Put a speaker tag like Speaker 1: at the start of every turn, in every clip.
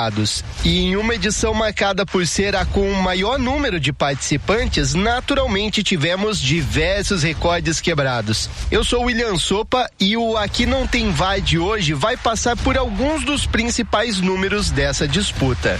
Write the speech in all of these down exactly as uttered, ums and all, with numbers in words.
Speaker 1: E em uma edição marcada por ser a com o maior número de participantes, naturalmente tivemos diversos recordes quebrados. Eu sou o William Sopa e o Aqui Não Tem V A R de hoje vai passar por alguns dos principais números dessa disputa.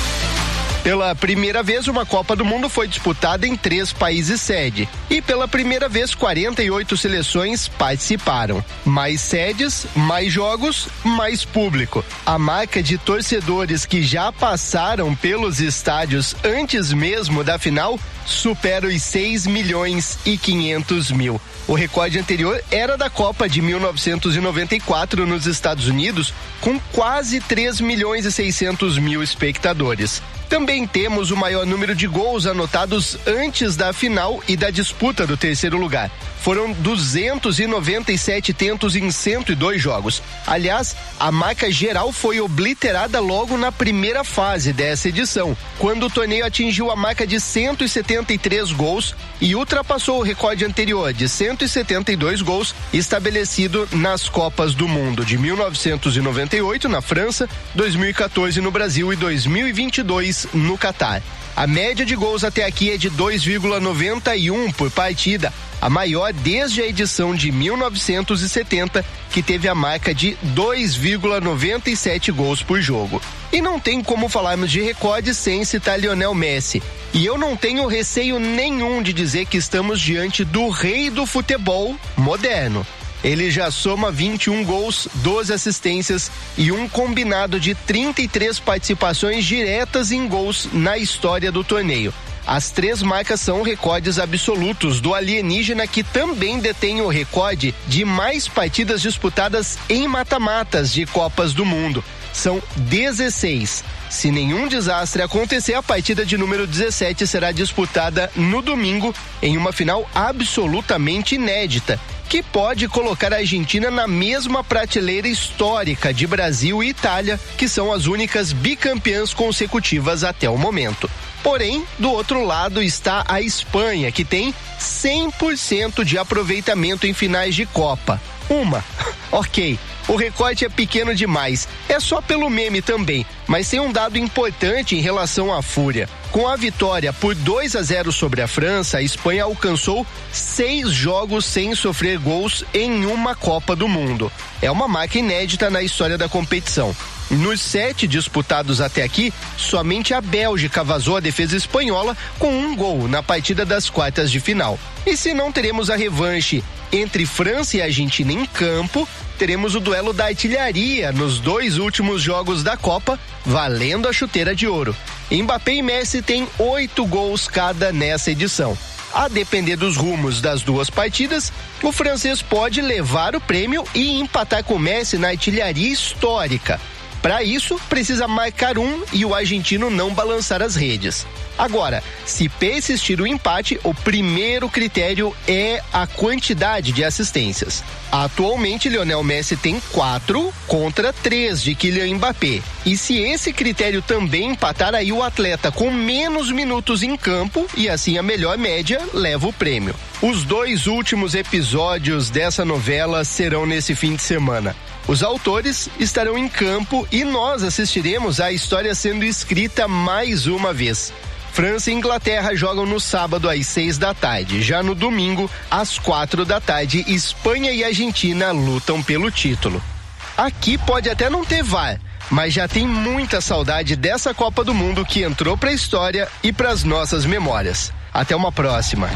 Speaker 1: Pela primeira vez, uma Copa do Mundo foi disputada em três países sede. E pela primeira vez, quarenta e oito seleções participaram. Mais sedes, mais jogos, mais público. A marca de torcedores que já passaram pelos estádios antes mesmo da final supera os seis milhões e quinhentos mil. O recorde anterior era da Copa de mil novecentos e noventa e quatro nos Estados Unidos, com quase três milhões e seiscentos mil espectadores. Também temos o maior número de gols anotados antes da final e da disputa do terceiro lugar. Foram duzentos e noventa e sete tentos em cento e dois jogos. Aliás, a marca geral foi obliterada logo na primeira fase dessa edição, quando o torneio atingiu a marca de cento e setenta e três gols e ultrapassou o recorde anterior de cento e setenta e dois gols estabelecido nas Copas do Mundo de mil novecentos e noventa e oito na França, dois mil e quatorze no Brasil e dois mil e vinte e dois no Catar. A média de gols até aqui é de dois vírgula noventa e um por partida, a maior desde a edição de mil novecentos e setenta, que teve a marca de dois vírgula noventa e sete gols por jogo. E não tem como falarmos de recorde sem citar Lionel Messi. E eu não tenho receio nenhum de dizer que estamos diante do rei do futebol moderno. Ele já soma vinte e um gols, doze assistências e um combinado de trinta e três participações diretas em gols na história do torneio. As três marcas são recordes absolutos do alienígena, que também detém o recorde de mais partidas disputadas em mata-matas de Copas do Mundo. São dezesseis. Se nenhum desastre acontecer, a partida de número dezessete será disputada no domingo em uma final absolutamente inédita, que pode colocar a Argentina na mesma prateleira histórica de Brasil e Itália, que são as únicas bicampeãs consecutivas até o momento. Porém, do outro lado está a Espanha, que tem cem por cento de aproveitamento em finais de Copa. Uma, ok, o recorte é pequeno demais, é só pelo meme também, mas tem um dado importante em relação à fúria. Com a vitória por dois a zero sobre a França, a Espanha alcançou seis jogos sem sofrer gols em uma Copa do Mundo. É uma marca inédita na história da competição. Nos sete disputados até aqui, somente a Bélgica vazou a defesa espanhola com um gol na partida das quartas de final. E se não teremos a revanche entre França e Argentina em campo, teremos o duelo da artilharia nos dois últimos jogos da Copa, valendo a chuteira de ouro. Mbappé e Messi têm oito gols cada nessa edição. A depender dos rumos das duas partidas, o francês pode levar o prêmio e empatar com Messi na artilharia histórica. Para isso, precisa marcar um e o argentino não balançar as redes. Agora, se persistir o empate, o primeiro critério é a quantidade de assistências. Atualmente, Lionel Messi tem quatro contra três de Kylian Mbappé. E se esse critério também empatar, aí o atleta com menos minutos em campo e assim a melhor média leva o prêmio. Os dois últimos episódios dessa novela serão nesse fim de semana. Os autores estarão em campo e nós assistiremos a história sendo escrita mais uma vez. França e Inglaterra jogam no sábado às seis da tarde. Já no domingo, às quatro da tarde, Espanha e Argentina lutam pelo título. Aqui pode até não ter V A R, mas já tem muita saudade dessa Copa do Mundo que entrou para a história e para as nossas memórias. Até uma próxima.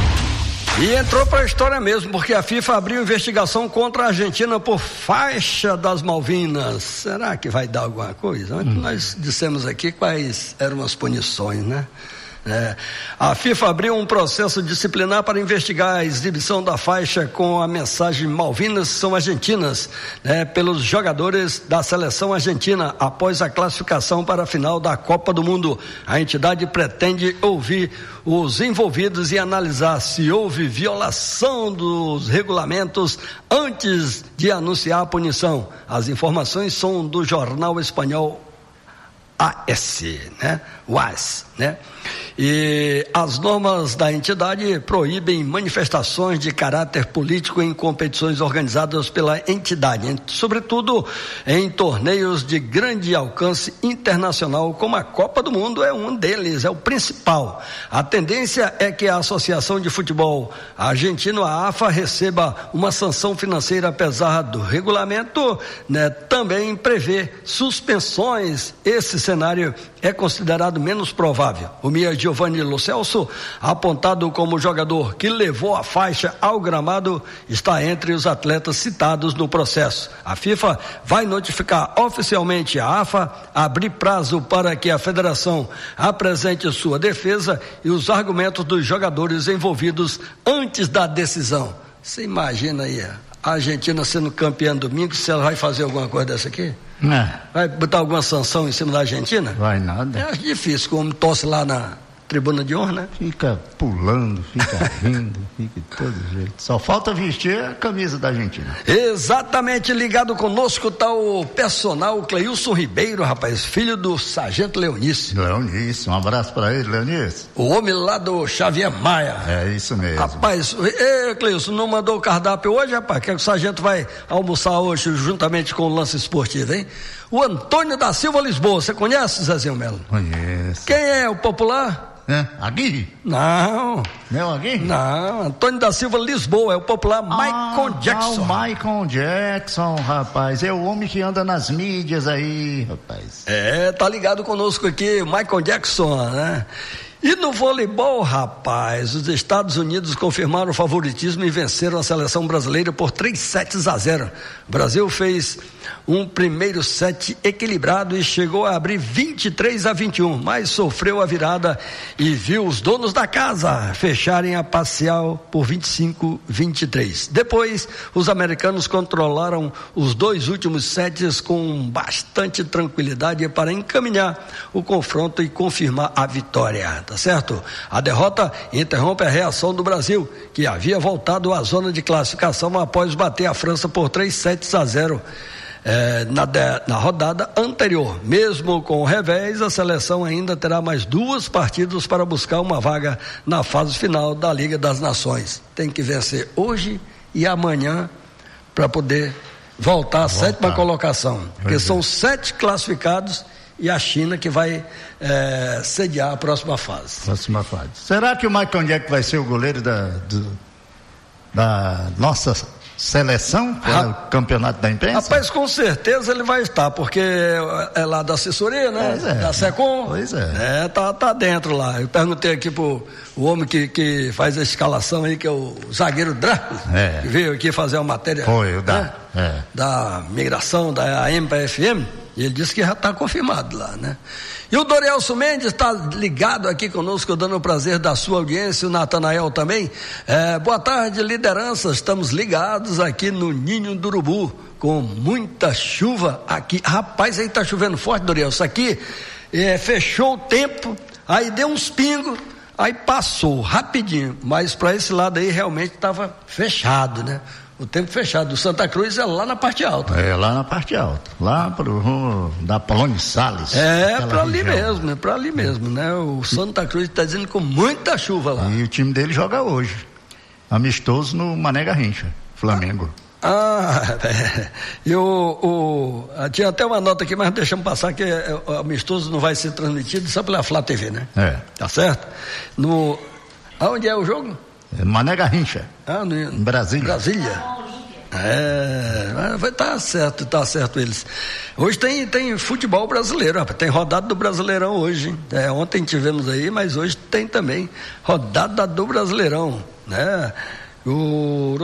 Speaker 2: E entrou para a história mesmo, porque a FIFA abriu investigação contra a Argentina por faixa das Malvinas. Será que vai dar alguma coisa? Hum. Nós dissemos aqui quais eram as punições, né? É, a FIFA abriu um processo disciplinar para investigar a exibição da faixa com a mensagem Malvinas são argentinas, né, pelos jogadores da seleção argentina após a classificação para a final da Copa do Mundo. A entidade pretende ouvir os envolvidos e analisar se houve violação dos regulamentos antes de anunciar a punição. As informações são do jornal espanhol A S, né? O A S, né? E as normas da entidade proíbem manifestações de caráter político em competições organizadas pela entidade, sobretudo em torneios de grande alcance internacional, como a Copa do Mundo é um deles, é o principal. A tendência é que a Associação de Futebol Argentino, a AFA, receba uma sanção financeira, apesar do regulamento, né, também prevê suspensões. Esse cenário é considerado menos provável. O Mia Giovanni Lo Celso, apontado como jogador que levou a faixa ao gramado, está entre os atletas citados no processo. A FIFA vai notificar oficialmente a AFA, abrir prazo para que a federação apresente sua defesa e os argumentos dos jogadores envolvidos antes da decisão. Você imagina aí a Argentina sendo campeã domingo, se ela vai fazer alguma coisa dessa aqui?
Speaker 3: É.
Speaker 2: Vai botar alguma sanção em cima da Argentina?
Speaker 3: Vai nada.
Speaker 2: É difícil, como torce lá na tribuna de honra, né?
Speaker 3: Fica pulando, fica rindo, fica de todo jeito. Só falta vestir a camisa da Argentina.
Speaker 2: Exatamente, ligado conosco está o personal Cleilson Ribeiro, rapaz, filho do sargento Leonício.
Speaker 3: Leonício, um abraço para ele, Leonício.
Speaker 2: O homem lá do Xavier Maia.
Speaker 3: É isso mesmo.
Speaker 2: Rapaz, e, Cleilson, não mandou o cardápio hoje, rapaz? Que o sargento vai almoçar hoje juntamente com o lance esportivo, hein? O Antônio da Silva Lisboa, você conhece, Zezinho Melo?
Speaker 3: Conheço.
Speaker 2: Quem é o popular?
Speaker 3: É, Aguirre?
Speaker 2: Não.
Speaker 3: Não, Aguirre?
Speaker 2: Não, Antônio da Silva Lisboa, é o popular ah, Michael Jackson.
Speaker 3: Ah, o Michael Jackson, rapaz, é o homem que anda nas mídias aí, rapaz.
Speaker 2: É, tá ligado conosco aqui, Michael Jackson, né? E no voleibol, rapaz, os Estados Unidos confirmaram o favoritismo e venceram a seleção brasileira por três sets a zero. O Brasil fez um primeiro set equilibrado e chegou a abrir vinte e três a vinte e um, mas sofreu a virada e viu os donos da casa fecharem a parcial por vinte e cinco a vinte e três. Depois, os americanos controlaram os dois últimos sets com bastante tranquilidade para encaminhar o confronto e confirmar a vitória. Tá certo? A derrota interrompe a reação do Brasil, que havia voltado à zona de classificação após bater a França por três sets a zero eh, na, de, na rodada anterior. Mesmo com o revés, a seleção ainda terá mais duas partidas para buscar uma vaga na fase final da Liga das Nações. Tem que vencer hoje e amanhã para poder voltar à voltar. sétima colocação, porque são sete classificados e a China que vai é, sediar a próxima fase.
Speaker 3: Próxima fase. Será que o Michael Jackson vai ser o goleiro da, do, da nossa seleção para o campeonato da imprensa?
Speaker 2: Rapaz, com certeza ele vai estar, porque é lá da assessoria, né?
Speaker 3: Pois é.
Speaker 2: Da SECOM.
Speaker 3: Pois é.
Speaker 2: É, tá, tá dentro lá. Eu perguntei aqui pro o homem que, que faz a escalação aí, que é o zagueiro Draco,
Speaker 3: é.
Speaker 2: que veio aqui fazer uma matéria.
Speaker 3: Foi, o da,
Speaker 2: né?
Speaker 3: é.
Speaker 2: da migração da A M para a F M. E ele disse que já está confirmado lá, né? E o Dorielson Mendes está ligado aqui conosco, dando o prazer da sua audiência, o Natanael também. É, boa tarde, liderança, estamos ligados aqui no Ninho do Urubu, com muita chuva aqui. Rapaz, aí tá chovendo forte, Dorielson, aqui é, fechou o tempo, aí deu uns pingos, aí passou rapidinho, mas para esse lado aí realmente estava fechado, né? O tempo fechado. O Santa Cruz é lá na parte alta.
Speaker 3: É lá na parte alta. Lá pro rumo da Polônia Salles.
Speaker 2: É, pra ali mesmo, é pra ali mesmo, né? O Santa Cruz tá dizendo com muita chuva lá.
Speaker 3: E o time dele joga hoje. Amistoso no Mané Garrincha, Flamengo.
Speaker 2: Ah, é. E o, o. Tinha até uma nota aqui, mas deixamos passar que o amistoso não vai ser transmitido só pela Flá T V, né?
Speaker 3: É.
Speaker 2: Tá certo? No. Aonde é o jogo?
Speaker 3: Mané Garrincha,
Speaker 2: ah, no,
Speaker 3: em Brasília.
Speaker 2: Brasília. É, vai tá certo, tá certo eles. Hoje tem, tem futebol brasileiro, rapaz, tem rodada do Brasileirão hoje. É, ontem tivemos aí, mas hoje tem também rodada do Brasileirão, né? O...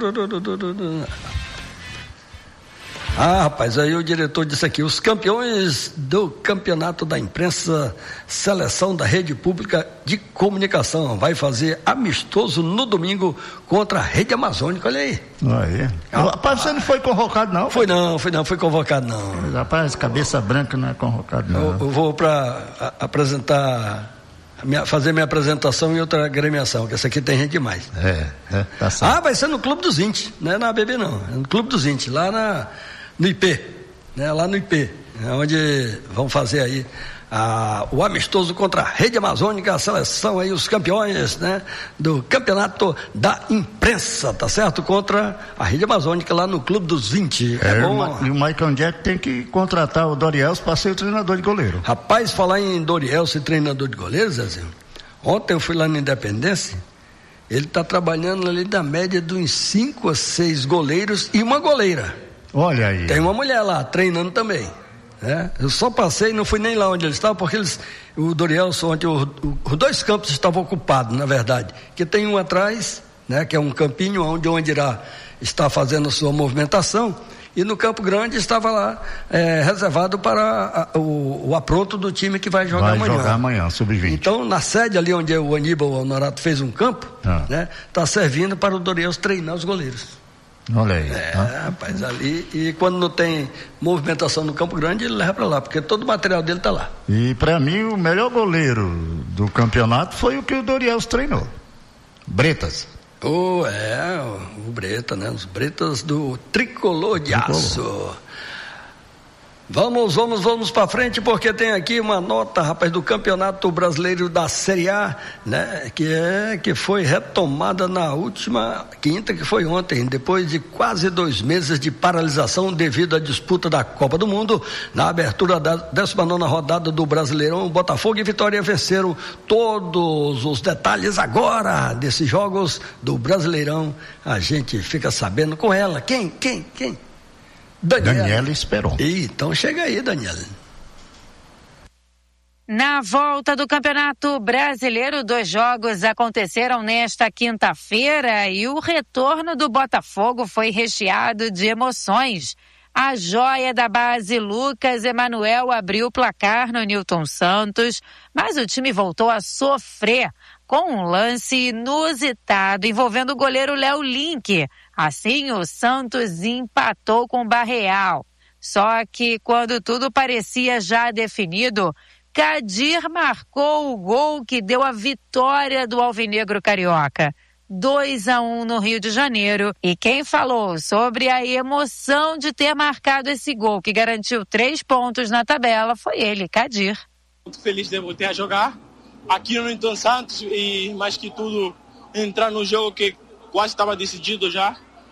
Speaker 2: Ah, rapaz, aí o diretor disse aqui, os campeões do campeonato da imprensa, seleção da rede pública de comunicação, vai fazer amistoso no domingo contra a rede amazônica, olha aí.
Speaker 3: Aí. Ah, rapaz, você não foi convocado não?
Speaker 2: Foi não, foi não, foi convocado não.
Speaker 3: Mas, rapaz, cabeça branca não é convocado não.
Speaker 2: Eu, eu vou para apresentar, minha, fazer minha apresentação em outra agremiação, que essa aqui tem gente demais.
Speaker 3: É, é, tá certo.
Speaker 2: Ah, vai ser no Clube dos vinte, não é na A B B não, é no Clube dos vinte, lá na... no I P, né? Lá no I P, onde vão fazer aí Ah, o amistoso contra a Rede Amazônica, a seleção aí, os campeões, né, do campeonato da imprensa, tá certo? Contra a Rede Amazônica lá no Clube dos vinte.
Speaker 3: É, é bom. E o Michael Jack tem que contratar o Dorielso para ser o treinador de goleiro.
Speaker 2: Rapaz, falar em Dorielso e treinador de goleiro, Zezinho, ontem eu fui lá na Independência, ele tá trabalhando ali da média de uns cinco a seis goleiros e uma goleira.
Speaker 3: Olha aí.
Speaker 2: Tem uma mulher lá treinando também. É, eu só passei, não fui nem lá onde eles estavam, porque eles, o Dorielso ontem, o, o, os dois campos estavam ocupados, na verdade, que tem um atrás, né, que é um campinho onde, onde irá estar fazendo a sua movimentação, e no Campo Grande estava lá é, reservado para a, o, o apronto do time que vai jogar
Speaker 3: vai
Speaker 2: amanhã.
Speaker 3: Vai jogar amanhã, sub vinte.
Speaker 2: Então, na sede ali onde o Aníbal Honorato fez um campo, ah. né, está servindo para o Dorielso treinar os goleiros.
Speaker 3: Olha aí.
Speaker 2: É,
Speaker 3: tá?
Speaker 2: rapaz, ali, e quando não tem movimentação no Campo Grande, ele leva pra lá, porque todo o material dele tá lá.
Speaker 3: E pra mim, o melhor goleiro do campeonato foi o que o Dorielso treinou. Bretas.
Speaker 2: Oh, é, o Breta, né? Os Bretas do Tricolor de Tricolor. Aço. Vamos, vamos, vamos para frente, porque tem aqui uma nota, rapaz, do Campeonato Brasileiro da Série A, né, que é que foi retomada na última quinta, que foi ontem, depois de quase dois meses de paralisação devido à disputa da Copa do Mundo. Na abertura da décima nona rodada do Brasileirão, Botafogo e Vitória venceram. Todos os detalhes agora desses jogos do Brasileirão, a gente fica sabendo com ela. Quem, quem, quem? Daniela,
Speaker 3: Daniela Esperon.
Speaker 2: Então chega aí, Daniela.
Speaker 4: Na volta do Campeonato Brasileiro, dois jogos aconteceram nesta quinta-feira e o retorno do Botafogo foi recheado de emoções. A joia da base Lucas Emanuel abriu o placar no Nilton Santos, mas o time voltou a sofrer com um lance inusitado envolvendo o goleiro Léo Link. Assim, o Santos empatou com o Barreal. Só que quando tudo parecia já definido, Kadir marcou o gol que deu a vitória do Alvinegro Carioca. dois a um no Rio de Janeiro. E quem falou sobre a emoção de ter marcado esse gol que garantiu três pontos na tabela foi ele, Kadir.
Speaker 5: Muito feliz de voltar a jogar aqui no Nilton Santos e, mais que tudo, entrar no jogo que quase estava decidido já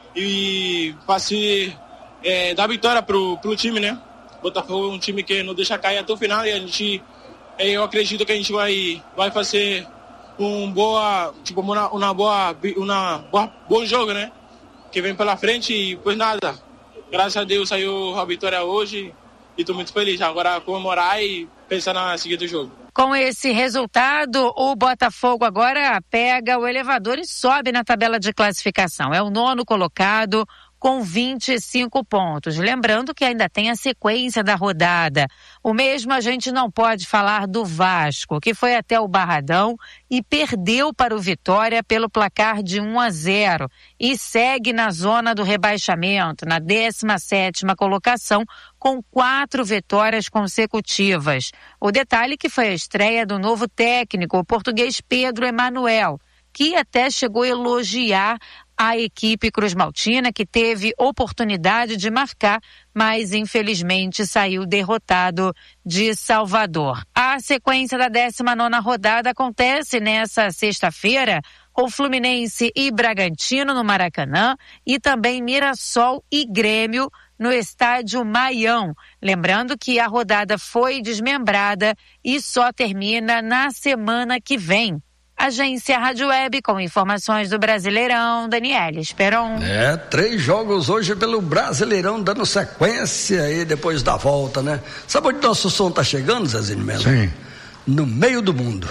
Speaker 5: e passei é, dar vitória pro, pro time, né? Botafogo é um time que não deixa cair até o final e a gente, eu acredito que a gente vai, vai fazer um boa, tipo, uma, uma boa, uma boa, bom jogo, né? Que vem pela frente e, pois nada, graças a Deus saiu a vitória hoje e estou muito feliz. Agora comemorar e pensar na seguida do jogo.
Speaker 4: Com esse resultado, o Botafogo agora pega o elevador e sobe na tabela de classificação. É o nono colocado com vinte e cinco pontos. Lembrando que ainda tem a sequência da rodada. O mesmo a gente não pode falar do Vasco, que foi até o Barradão e perdeu para o Vitória pelo placar de um a zero e segue na zona do rebaixamento, na décima sétima colocação, com quatro vitórias consecutivas. O detalhe que foi a estreia do novo técnico, o português Pedro Emanuel, que até chegou a elogiar a equipe cruzmaltina, que teve oportunidade de marcar, mas infelizmente saiu derrotado de Salvador. A sequência da décima nona rodada acontece nessa sexta-feira com Fluminense e Bragantino no Maracanã e também Mirassol e Grêmio no estádio Maião. Lembrando que a rodada foi desmembrada e só termina na semana que vem. Agência Rádio Web com informações do Brasileirão, Daniela Esperon.
Speaker 2: É, três jogos hoje pelo Brasileirão, dando sequência aí depois da volta, né? Sabe onde nosso som tá chegando, Zezinho Melo?
Speaker 3: Sim.
Speaker 2: No meio do mundo.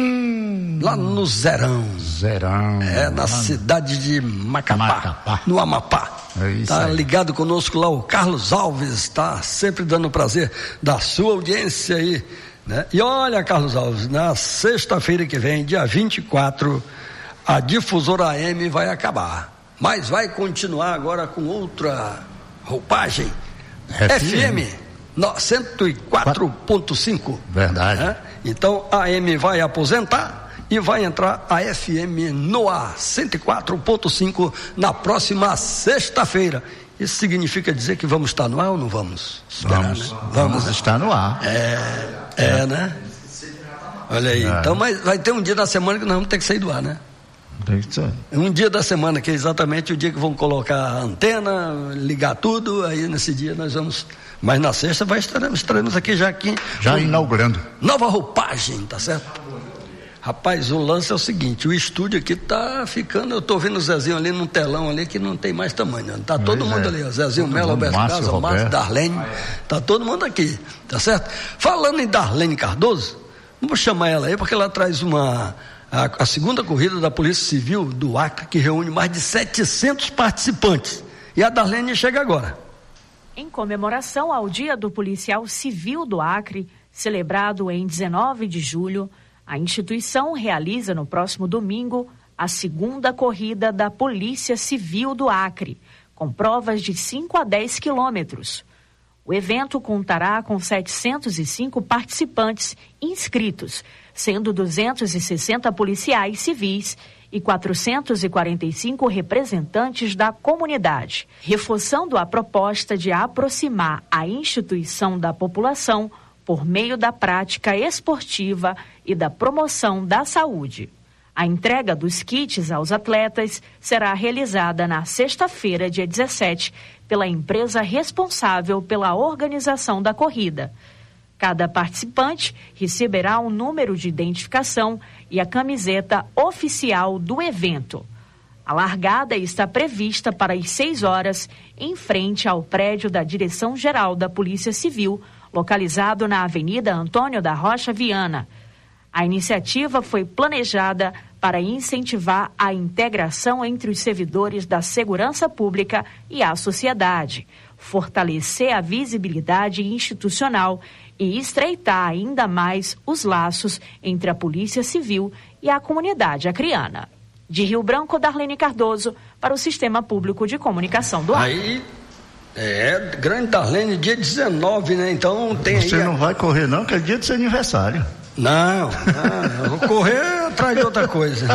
Speaker 2: Hum, lá no Zerão.
Speaker 3: Zerão.
Speaker 2: É, na cidade de Macapá,
Speaker 3: Macapá.
Speaker 2: no Amapá.
Speaker 3: É isso
Speaker 2: tá
Speaker 3: aí. Ligado
Speaker 2: conosco lá o Carlos Alves, tá sempre dando prazer da sua audiência aí. Né? E olha, Carlos Alves, na sexta-feira que vem, dia vinte e quatro, a Difusora A M vai acabar, mas vai continuar agora com outra roupagem. F M cento e quatro ponto cinco.
Speaker 3: Verdade.
Speaker 2: Né? Então a A M vai aposentar e vai entrar a F M no ar cento e quatro ponto cinco na próxima sexta-feira. Isso significa dizer que vamos estar no ar ou não vamos? Esperar,
Speaker 3: vamos,
Speaker 2: né?
Speaker 3: vamos,
Speaker 2: vamos
Speaker 3: estar no ar.
Speaker 2: É, é, é, né? Olha aí, é. Então mas vai ter um dia da semana que nós vamos ter que sair do ar, né?
Speaker 3: Tem que ser.
Speaker 2: Um dia da semana que é exatamente o dia que vão colocar a antena, ligar tudo, aí nesse dia nós vamos... Mas na sexta vai estaremos, estaremos aqui já aqui.
Speaker 3: Já um, inaugurando.
Speaker 2: Nova roupagem, tá certo? Rapaz, o lance é o seguinte, o estúdio aqui tá ficando, eu tô vendo o Zezinho ali num telão ali que não tem mais tamanho, tá todo pois mundo é. ali, o Zezinho Melo, Alberto Casa, Márcio, Darlene, tá todo mundo aqui, tá certo? Falando em Darlene Cardoso, vamos chamar ela aí porque ela traz uma, a, a segunda corrida da Polícia Civil do Acre, que reúne mais de setecentos participantes, e a Darlene chega agora.
Speaker 6: Em comemoração ao Dia do Policial Civil do Acre, celebrado em dezenove de julho, a instituição realiza no próximo domingo a segunda corrida da Polícia Civil do Acre, com provas de cinco a dez quilômetros. O evento contará com setecentos e cinco participantes inscritos, sendo duzentos e sessenta policiais civis e quatrocentos e quarenta e cinco representantes da comunidade, reforçando a proposta de aproximar a instituição da população por meio da prática esportiva e da promoção da saúde. A entrega dos kits aos atletas será realizada na sexta-feira, dia dezessete, pela empresa responsável pela organização da corrida. Cada participante receberá um número de identificação e a camiseta oficial do evento. A largada está prevista para as seis horas, em frente ao prédio da Direção-Geral da Polícia Civil, localizado na Avenida Antônio da Rocha Viana. A iniciativa foi planejada para incentivar a integração entre os servidores da segurança pública e a sociedade, fortalecer a visibilidade institucional e estreitar ainda mais os laços entre a Polícia Civil e a comunidade acreana. De Rio Branco, Darlene Cardoso, para o Sistema Público de Comunicação do Acre.
Speaker 2: Aí, é, grande Darlene, dia dezenove, né? Então tem
Speaker 3: Você
Speaker 2: aí...
Speaker 3: não vai correr não, que é dia do seu aniversário.
Speaker 2: Não, não, eu vou correr atrás de outra coisa.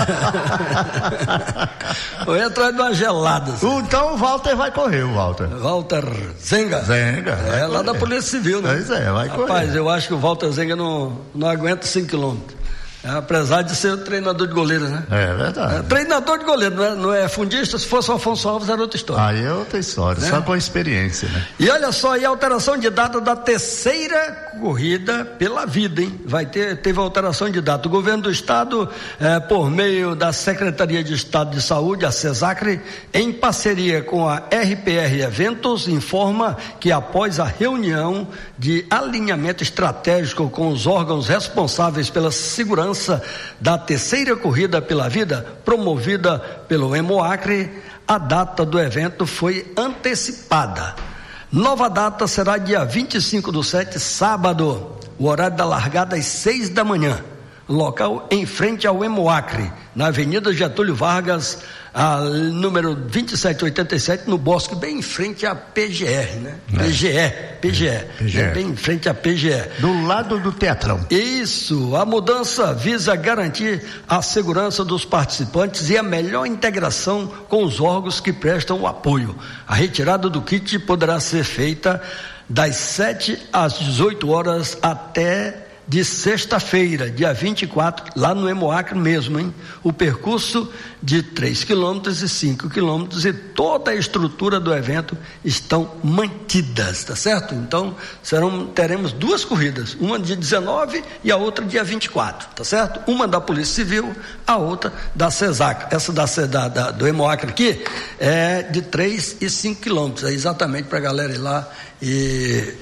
Speaker 2: Vou ir atrás de uma gelada.
Speaker 3: Assim. Então o Walter vai correr, o Walter.
Speaker 2: Walter Zenga.
Speaker 3: Zenga.
Speaker 2: É, lá da Polícia Civil, né?
Speaker 3: Pois é, vai correr.
Speaker 2: Rapaz, eu acho que o Walter Zenga não, não aguenta cinco quilômetros. É, apesar de ser treinador de goleiro, né?
Speaker 3: É verdade. É,
Speaker 2: treinador de goleiro, não é, não é fundista. Se fosse o Afonso Alves, era outra história.
Speaker 3: Aí é outra história, né? Só com experiência, né?
Speaker 2: E olha só, e a alteração de data da terceira corrida pela vida, hein? Vai ter, teve alteração de data. O governo do estado, eh, por meio da Secretaria de Estado de Saúde, a CESACRE, em parceria com a R P R Eventos, informa que após a reunião de alinhamento estratégico com os órgãos responsáveis pela segurança da terceira corrida pela vida, promovida pelo Hemoacre, a data do evento foi antecipada. Nova data será dia vinte e cinco do sete, sábado, o horário da largada às seis da manhã. Local em frente ao Hemoacre, na Avenida Getúlio Vargas, a número vinte e sete oitenta e sete, no Bosque, bem em frente à P G R, né? É. P G E, P G E, P G E. Né? Bem em frente à P G E.
Speaker 3: Do lado do Teatrão.
Speaker 2: Isso, a mudança visa garantir a segurança dos participantes e a melhor integração com os órgãos que prestam o apoio. A retirada do kit poderá ser feita das sete às dezoito horas até de sexta-feira, dia vinte e quatro, lá no Hemoacre mesmo, hein? O percurso de três quilômetros e cinco quilômetros e toda a estrutura do evento estão mantidas, tá certo? Então, serão, teremos duas corridas, uma dia dezenove e a outra dia vinte e quatro, tá certo? Uma da Polícia Civil, a outra da CESAC. Essa da, da, da, do Hemoacre aqui é de três e cinco quilômetros, é exatamente para a galera ir lá e...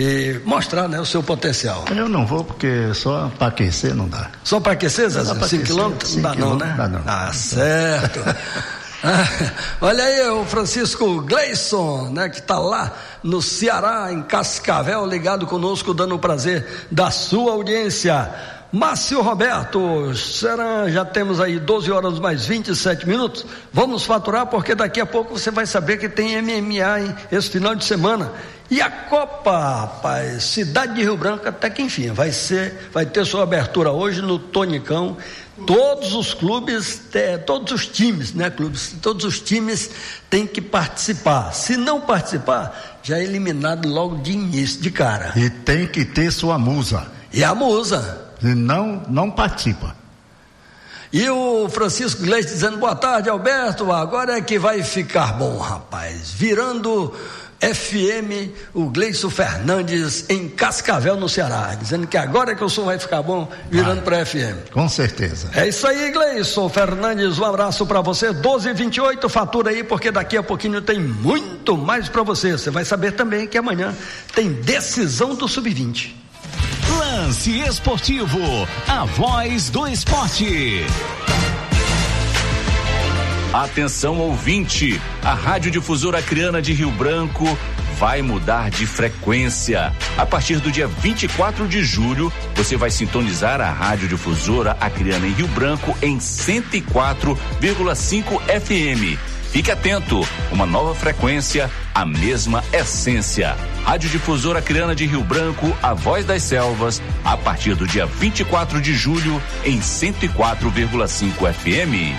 Speaker 2: e mostrar, né, o seu potencial.
Speaker 3: Eu não vou porque só para aquecer não dá.
Speaker 2: Só para aquecer, Zé? cinco quilômetros? Não dá não, né?
Speaker 3: Dá não.
Speaker 2: Ah, certo. Ah, olha aí o Francisco Gleison, né, que está lá no Ceará, em Cascavel, ligado conosco, dando o prazer da sua audiência. Márcio Roberto, será, já temos aí doze horas mais vinte e sete minutos, vamos faturar porque daqui a pouco você vai saber que tem M M A, hein, esse final de semana, E a Copa, rapaz, Cidade de Rio Branco até que enfim, vai ser, vai ter sua abertura hoje no Tonicão. Todos os clubes, todos os times, né, clubes, todos os times têm que participar. Se não participar, já é eliminado logo de início, de cara.
Speaker 3: E tem que ter sua musa.
Speaker 2: E a musa.
Speaker 3: E não, não participa.
Speaker 2: E o Francisco Gleisi dizendo, boa tarde, Alberto, agora é que vai ficar bom, rapaz. Virando F M, o Gleison Fernandes em Cascavel, no Ceará, dizendo que agora é que o som vai ficar bom, virando para F M.
Speaker 3: Com certeza.
Speaker 2: É isso aí, Gleison Fernandes, um abraço para você. doze e vinte e oito, fatura aí, porque daqui a pouquinho tem muito mais para você. Você vai saber também que amanhã tem decisão do sub vinte.
Speaker 7: Lance Esportivo, a voz do esporte. Atenção, ouvinte, a Radiodifusora Acreana de Rio Branco vai mudar de frequência. A partir do dia vinte e quatro de julho, você vai sintonizar a Radiodifusora Acreana em Rio Branco em cento e quatro vírgula cinco F M. Fique atento, uma nova frequência, a mesma essência. Radiodifusora Acreana de Rio Branco, a voz das selvas, a partir do dia vinte e quatro de julho em cento e quatro vírgula cinco F M.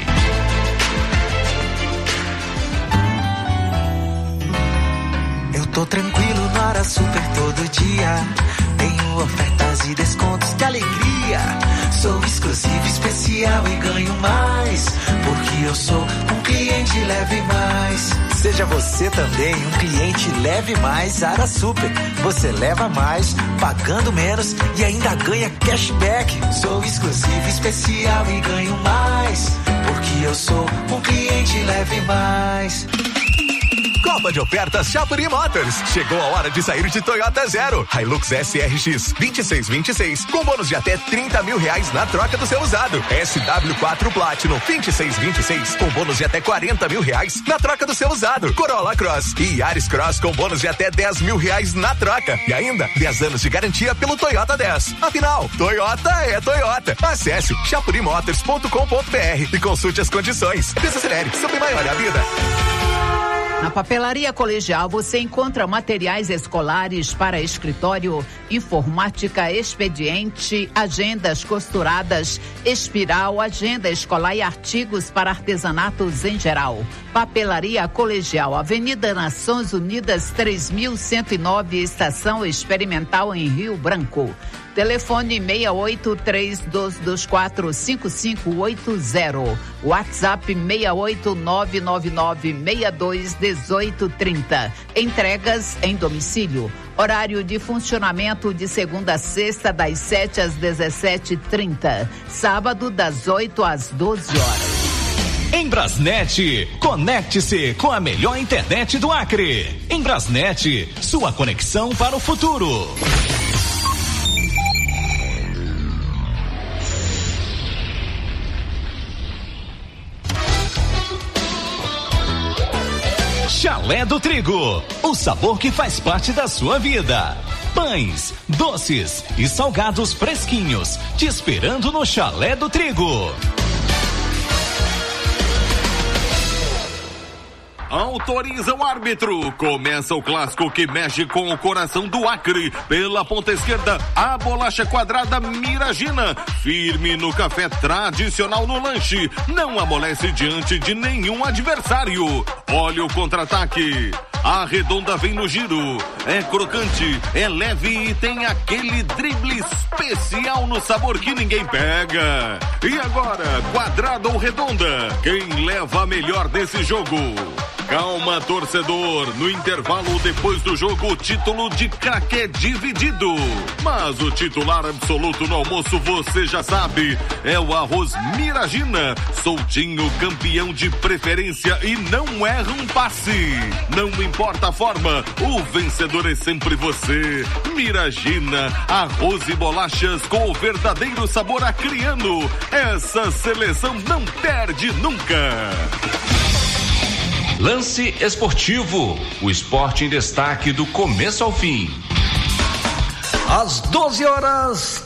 Speaker 8: Tô tranquilo no Ara Super todo dia. Tenho ofertas e descontos, que alegria. Sou exclusivo, especial e ganho mais. Porque eu sou um cliente Leve Mais. Seja você também um cliente Leve Mais Ara Super. Você leva mais, pagando menos e ainda ganha cashback. Sou exclusivo, especial e ganho mais. Porque eu sou um cliente Leve Mais.
Speaker 9: Copa de ofertas Chapuri Motors. Chegou a hora de sair de Toyota Zero. Hilux S R X vinte e seis vinte e seis com bônus de até trinta mil reais na troca do seu usado. S W quatro Platinum vinte e seis vinte e seis com bônus de até quarenta mil reais na troca do seu usado. Corolla Cross e Yaris Cross com bônus de até dez mil reais na troca. E ainda dez anos de garantia pelo Toyota dez. Afinal, Toyota é Toyota. Acesse chapuri motors ponto com ponto b r e consulte as condições. Desacelere, sempre maior é a vida.
Speaker 10: Na Papelaria Colegial você encontra materiais escolares para escritório, informática, expediente, agendas costuradas, espiral, agenda escolar e artigos para artesanatos em geral. Papelaria Colegial, Avenida Nações Unidas três mil cento e nove, Estação Experimental em Rio Branco. Telefone seis oito três dois dois quatro cinco cinco oito zero. WhatsApp seis oito nove nove nove seis dois um oito três zero. Entregas em domicílio. Horário de funcionamento de segunda a sexta, das sete às dezessete e trinta. Sábado, das oito às doze horas.
Speaker 7: Em Brasnet, conecte-se com a melhor internet do Acre. Em Brasnet, sua conexão para o futuro. Chalé do Trigo, o sabor que faz parte da sua vida. Pães, doces e salgados fresquinhos, te esperando no Chalé do Trigo.
Speaker 11: Autoriza o árbitro. Começa o clássico que mexe com o coração do Acre. Pela ponta esquerda, a bolacha quadrada Miragina. Firme no café tradicional no lanche. Não amolece diante de nenhum adversário. Olha o contra-ataque. A redonda vem no giro. É crocante, é leve e tem aquele drible especial no sabor que ninguém pega. E agora, quadrada ou redonda? Quem leva a melhor desse jogo? Calma, torcedor, no intervalo depois do jogo o título de craque é dividido, mas o titular absoluto no almoço você já sabe, é o arroz Miragina, soltinho, campeão de preferência e não erra um passe, não importa a forma, o vencedor é sempre você. Miragina, arroz e bolachas com o verdadeiro sabor acreano, essa seleção não perde nunca.
Speaker 7: Lance Esportivo, o esporte em destaque do começo ao fim.
Speaker 2: Às doze horas,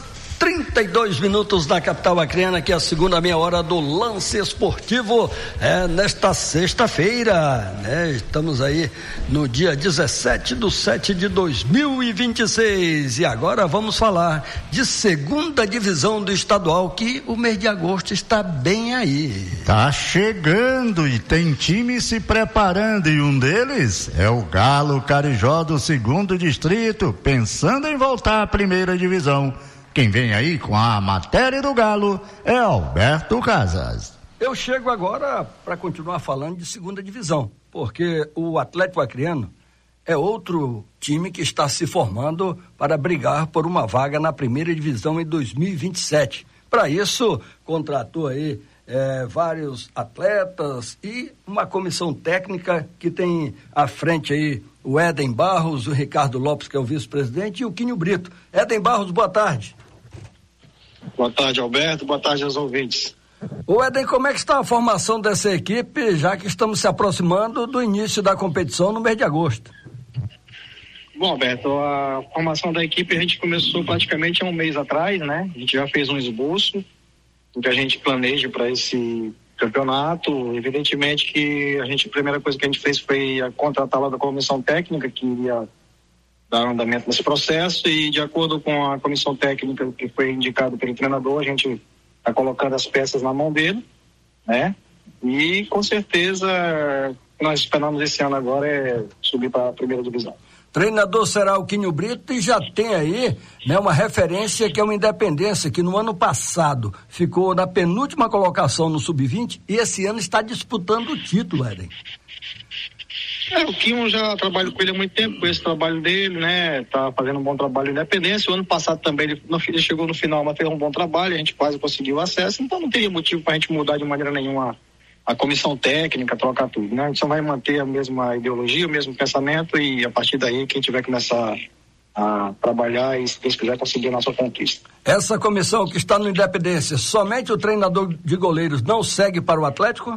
Speaker 2: trinta e dois minutos da capital acreana, que é a segunda meia hora do Lance Esportivo, é, nesta sexta-feira, né? Estamos aí no dia dezessete de setembro de dois mil e vinte e seis, e agora vamos falar de segunda divisão do estadual, que o mês de agosto está bem aí.
Speaker 3: Tá chegando e tem time se preparando, e um deles é o Galo Carijó do segundo distrito, pensando em voltar à primeira divisão. Quem vem aí com a matéria do Galo é Alberto Casas.
Speaker 2: Eu chego agora para continuar falando de segunda divisão, porque o Atlético Acreano é outro time que está se formando para brigar por uma vaga na primeira divisão em dois mil e vinte e sete. Para isso, contratou aí é, vários atletas e uma comissão técnica que tem à frente aí o Éden Barros, o Ricardo Lopes, que é o vice-presidente, e o Quinho Brito. Éden Barros, boa tarde.
Speaker 12: Boa tarde, Alberto. Boa tarde aos ouvintes.
Speaker 2: Ô Éden, como é que está a formação dessa equipe, já que estamos se aproximando do início da competição no mês de agosto?
Speaker 12: Bom, Alberto, a formação da equipe a gente começou praticamente há um mês atrás, né? A gente já fez um esboço do que a gente planeja para esse campeonato. Evidentemente que a gente, a primeira coisa que a gente fez foi a contratar lá da comissão técnica, que iria dar andamento nesse processo, e de acordo com a comissão técnica que foi indicado pelo treinador, a gente está colocando as peças na mão dele, né? E com certeza o que nós esperamos esse ano agora é subir para a primeira divisão.
Speaker 2: Treinador será o Quinho Brito, e já tem aí, né, uma referência que é uma Independência, que no ano passado ficou na penúltima colocação no sub vinte e esse ano está disputando o título, Éden.
Speaker 12: É, o Quinho já trabalho com ele há muito tempo, com esse trabalho dele, né? Tá fazendo um bom trabalho em Independência. O ano passado também ele, no, ele chegou no final, mas fez um bom trabalho, a gente quase conseguiu acesso, então não teria motivo para a gente mudar de maneira nenhuma a comissão técnica, trocar tudo, né? A gente só vai manter a mesma ideologia, o mesmo pensamento, e a partir daí quem tiver que começar a trabalhar e, se Deus quiser, conseguir a nossa conquista.
Speaker 2: Essa comissão que está no Independência, somente o treinador de goleiros não segue para o Atlético?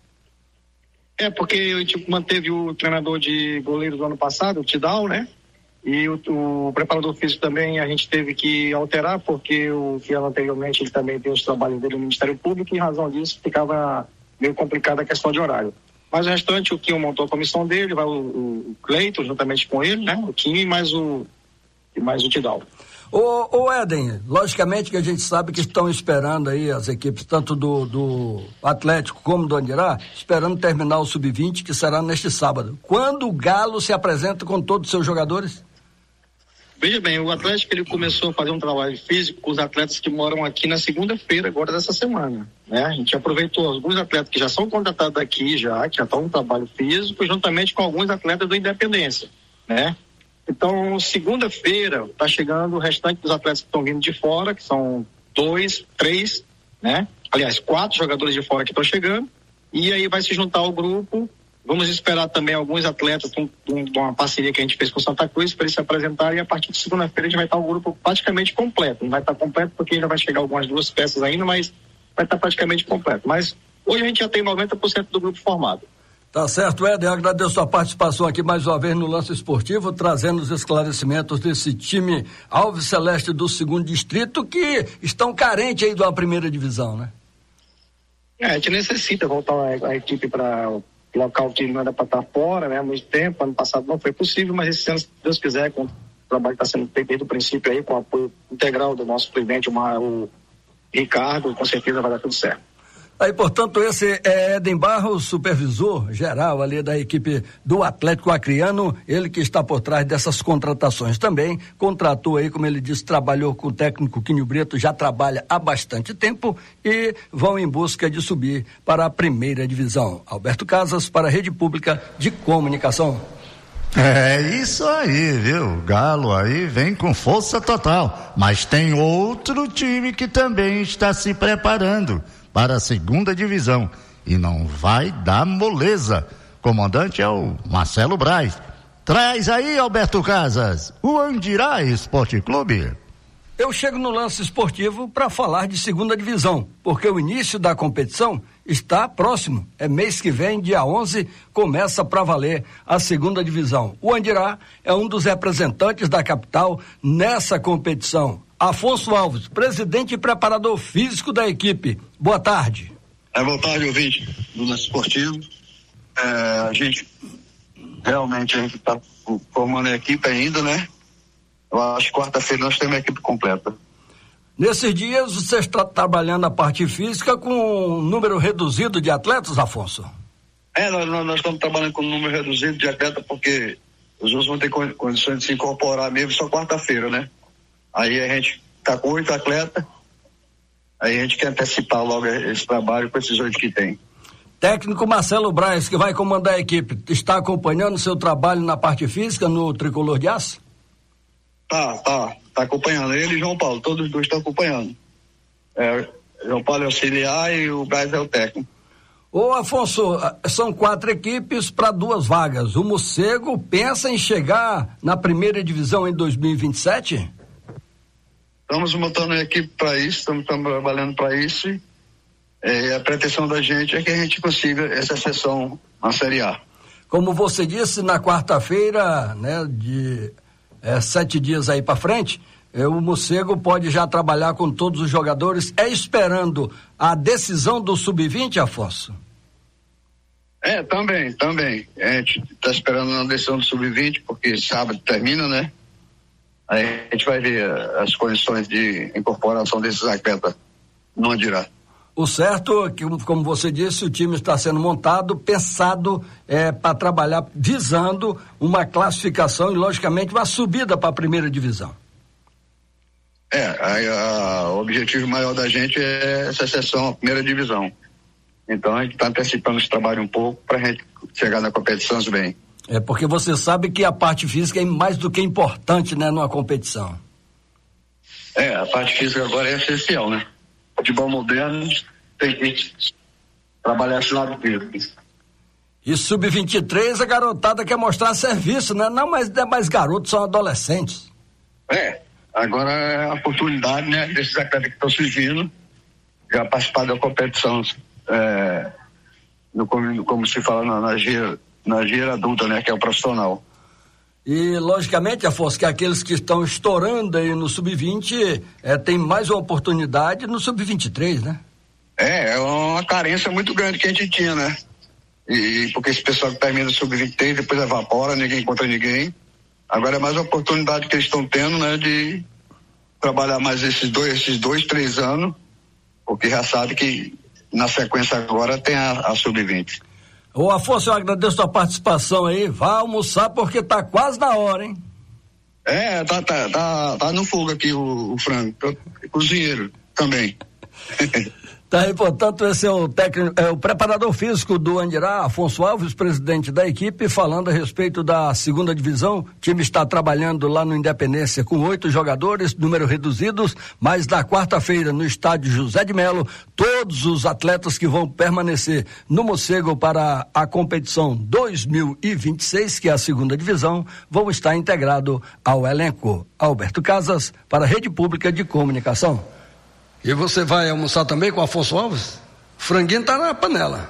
Speaker 12: É, porque a gente manteve o treinador de goleiros do ano passado, o Tidal, né? E o, o preparador físico também a gente teve que alterar, porque o que era anteriormente ele também tem os trabalhos dele no Ministério Público, e em razão disso ficava meio complicada a questão de horário. Mas o restante, o Quinho montou a comissão dele, vai o, o Cleiton juntamente com ele, né? O Quinho e mais o, e mais o Tidal.
Speaker 2: Ô, ô Éden, logicamente que a gente sabe que estão esperando aí as equipes, tanto do, do Atlético como do Andirá, esperando terminar o sub vinte, que será neste sábado. Quando o Galo se apresenta com todos os seus jogadores?
Speaker 12: Veja bem, o Atlético ele começou a fazer um trabalho físico com os atletas que moram aqui na segunda-feira agora dessa semana, né? A gente aproveitou alguns atletas que já são contratados aqui já, que já estão no trabalho físico, juntamente com alguns atletas do Independência, né? Então, segunda-feira está chegando o restante dos atletas que estão vindo de fora, que são dois, três, né? Aliás, quatro jogadores de fora que estão chegando, e aí vai se juntar ao grupo. Vamos esperar também alguns atletas com, com uma parceria que a gente fez com Santa Cruz para eles se apresentarem, e a partir de segunda-feira a gente vai estar o grupo praticamente completo. Não vai estar completo porque ainda vai chegar algumas duas peças ainda, mas vai estar praticamente completo. Mas hoje a gente já tem noventa por cento do grupo formado.
Speaker 2: Tá certo, Éden, eu agradeço a participação aqui mais uma vez no Lance Esportivo, trazendo os esclarecimentos desse time Alves Celeste do segundo distrito, que estão carentes aí de uma primeira divisão, né?
Speaker 12: É, a gente necessita voltar a, a equipe para local que não era para estar fora, né? Há muito tempo, ano passado não foi possível, mas esse ano, se Deus quiser, com o trabalho que está sendo feito desde o princípio aí, com o apoio integral do nosso presidente, o Ricardo, com certeza vai dar tudo certo.
Speaker 2: Aí, portanto, esse é Éden Barros, supervisor geral ali da equipe do Atlético Acreano, ele que está por trás dessas contratações também, contratou aí, como ele disse, trabalhou com o técnico Quinho Brito, já trabalha há bastante tempo e vão em busca de subir para a primeira divisão. Alberto Casas, para a Rede Pública de Comunicação.
Speaker 3: É isso aí, viu? O Galo aí vem com força total, mas tem outro time que também está se preparando para a segunda divisão e não vai dar moleza. Comandante é o Marcelo Braz. Traz aí, Alberto Casas, o Andirá Esporte Clube.
Speaker 2: Eu chego no Lance Esportivo para falar de segunda divisão, porque o início da competição está próximo. É mês que vem, dia onze, começa para valer a segunda divisão. O Andirá é um dos representantes da capital nessa competição. Afonso Alves, presidente e preparador físico da equipe. Boa tarde.
Speaker 12: É, boa tarde, ouvinte do Lance Esportivo. É, a gente realmente a gente está formando a equipe ainda, né? Eu acho que quarta-feira nós temos a equipe completa.
Speaker 2: Nesses dias você está trabalhando a parte física com um número reduzido de atletas, Afonso?
Speaker 12: É, nós, nós estamos trabalhando com um número reduzido de atletas porque os outros vão ter condições de se incorporar mesmo só quarta-feira, né? Aí a gente está com oito atletas, aí a gente quer antecipar logo esse trabalho com esses oito que tem.
Speaker 2: Técnico Marcelo Braz, que vai comandar a equipe, está acompanhando o seu trabalho na parte física no Tricolor de Aço?
Speaker 12: Tá, tá, tá acompanhando. Ele e João Paulo, todos os dois estão acompanhando. É, João Paulo é auxiliar e o Braz é o técnico.
Speaker 2: Ô Afonso, são quatro equipes para duas vagas. O Mocego pensa em chegar na primeira divisão em dois mil e vinte e sete?
Speaker 12: Estamos montando a equipe para isso, estamos trabalhando para isso. E, é, a pretensão da gente é que a gente consiga essa sessão na Série A.
Speaker 2: Como você disse, na quarta-feira, né, de é, sete dias aí para frente, é, o Mocego pode já trabalhar com todos os jogadores, é esperando a decisão do sub vinte, Afonso?
Speaker 12: É, também, também. A gente está esperando a decisão do sub vinte, porque sábado termina, né? Aí a gente vai ver as condições de incorporação desses atletas no Andirá.
Speaker 2: O certo é que, como você disse, o time está sendo montado, pensado é, para trabalhar, visando uma classificação e, logicamente, uma subida para a primeira divisão.
Speaker 12: É, aí, a, o objetivo maior da gente é essa sessão, a primeira divisão. Então a gente está antecipando esse trabalho um pouco para a gente chegar na competição bem.
Speaker 2: É porque você sabe que a parte física é mais do que importante, né, numa competição.
Speaker 12: É, a parte física agora é essencial, né? Futebol moderno tem que trabalhar esse lado físico.
Speaker 2: E sub vinte e três a garotada quer mostrar serviço, né? Não, mas é mais garotos, são adolescentes.
Speaker 12: É, agora é a oportunidade, né, desses atletas que estão surgindo já participar da competição, é, no, como, como se fala na, na gira na gira adulta, né, que é o profissional.
Speaker 2: E, logicamente, Afonso, que aqueles que estão estourando aí no sub vinte é, tem mais uma oportunidade no sub vinte e três, né?
Speaker 12: É, é uma carência muito grande que a gente tinha, né? E porque esse pessoal que termina o sub vinte e três depois evapora, ninguém encontra ninguém. Agora é mais uma oportunidade que eles estão tendo, né, de trabalhar mais esses dois, esses dois, três anos, porque já sabe que na sequência agora tem a, a sub vinte.
Speaker 2: Ô Afonso, eu agradeço a participação aí, vá almoçar porque tá quase na hora, hein?
Speaker 12: É, tá, tá, tá, tá no fogo aqui o, o frango, cozinheiro também.
Speaker 2: Tá aí, portanto, esse é o técnico, é o preparador físico do Andirá, Afonso Alves, presidente da equipe, falando a respeito da segunda divisão. O time está trabalhando lá no Independência com oito jogadores, número reduzidos, mas na quarta-feira no estádio José de Melo, todos os atletas que vão permanecer no Mocego para a competição dois mil e vinte e seis, que é a segunda divisão, vão estar integrados ao elenco. Alberto Casas, para a Rede Pública de Comunicação. E você vai almoçar também com o Afonso Alves? O franguinho tá na panela.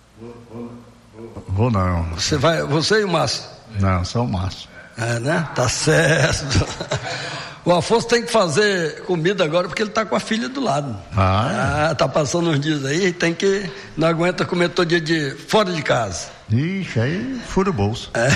Speaker 3: Vou não.
Speaker 2: Você vai, você e o Márcio?
Speaker 3: Não, só o Márcio.
Speaker 2: É, né? Tá certo. O Afonso tem que fazer comida agora porque ele tá com a filha do lado.
Speaker 3: Ah, é?
Speaker 2: Ah, tá passando uns dias aí, tem que, não aguenta comer todo dia de fora de casa.
Speaker 3: Ixi, aí fura o bolso.
Speaker 2: É.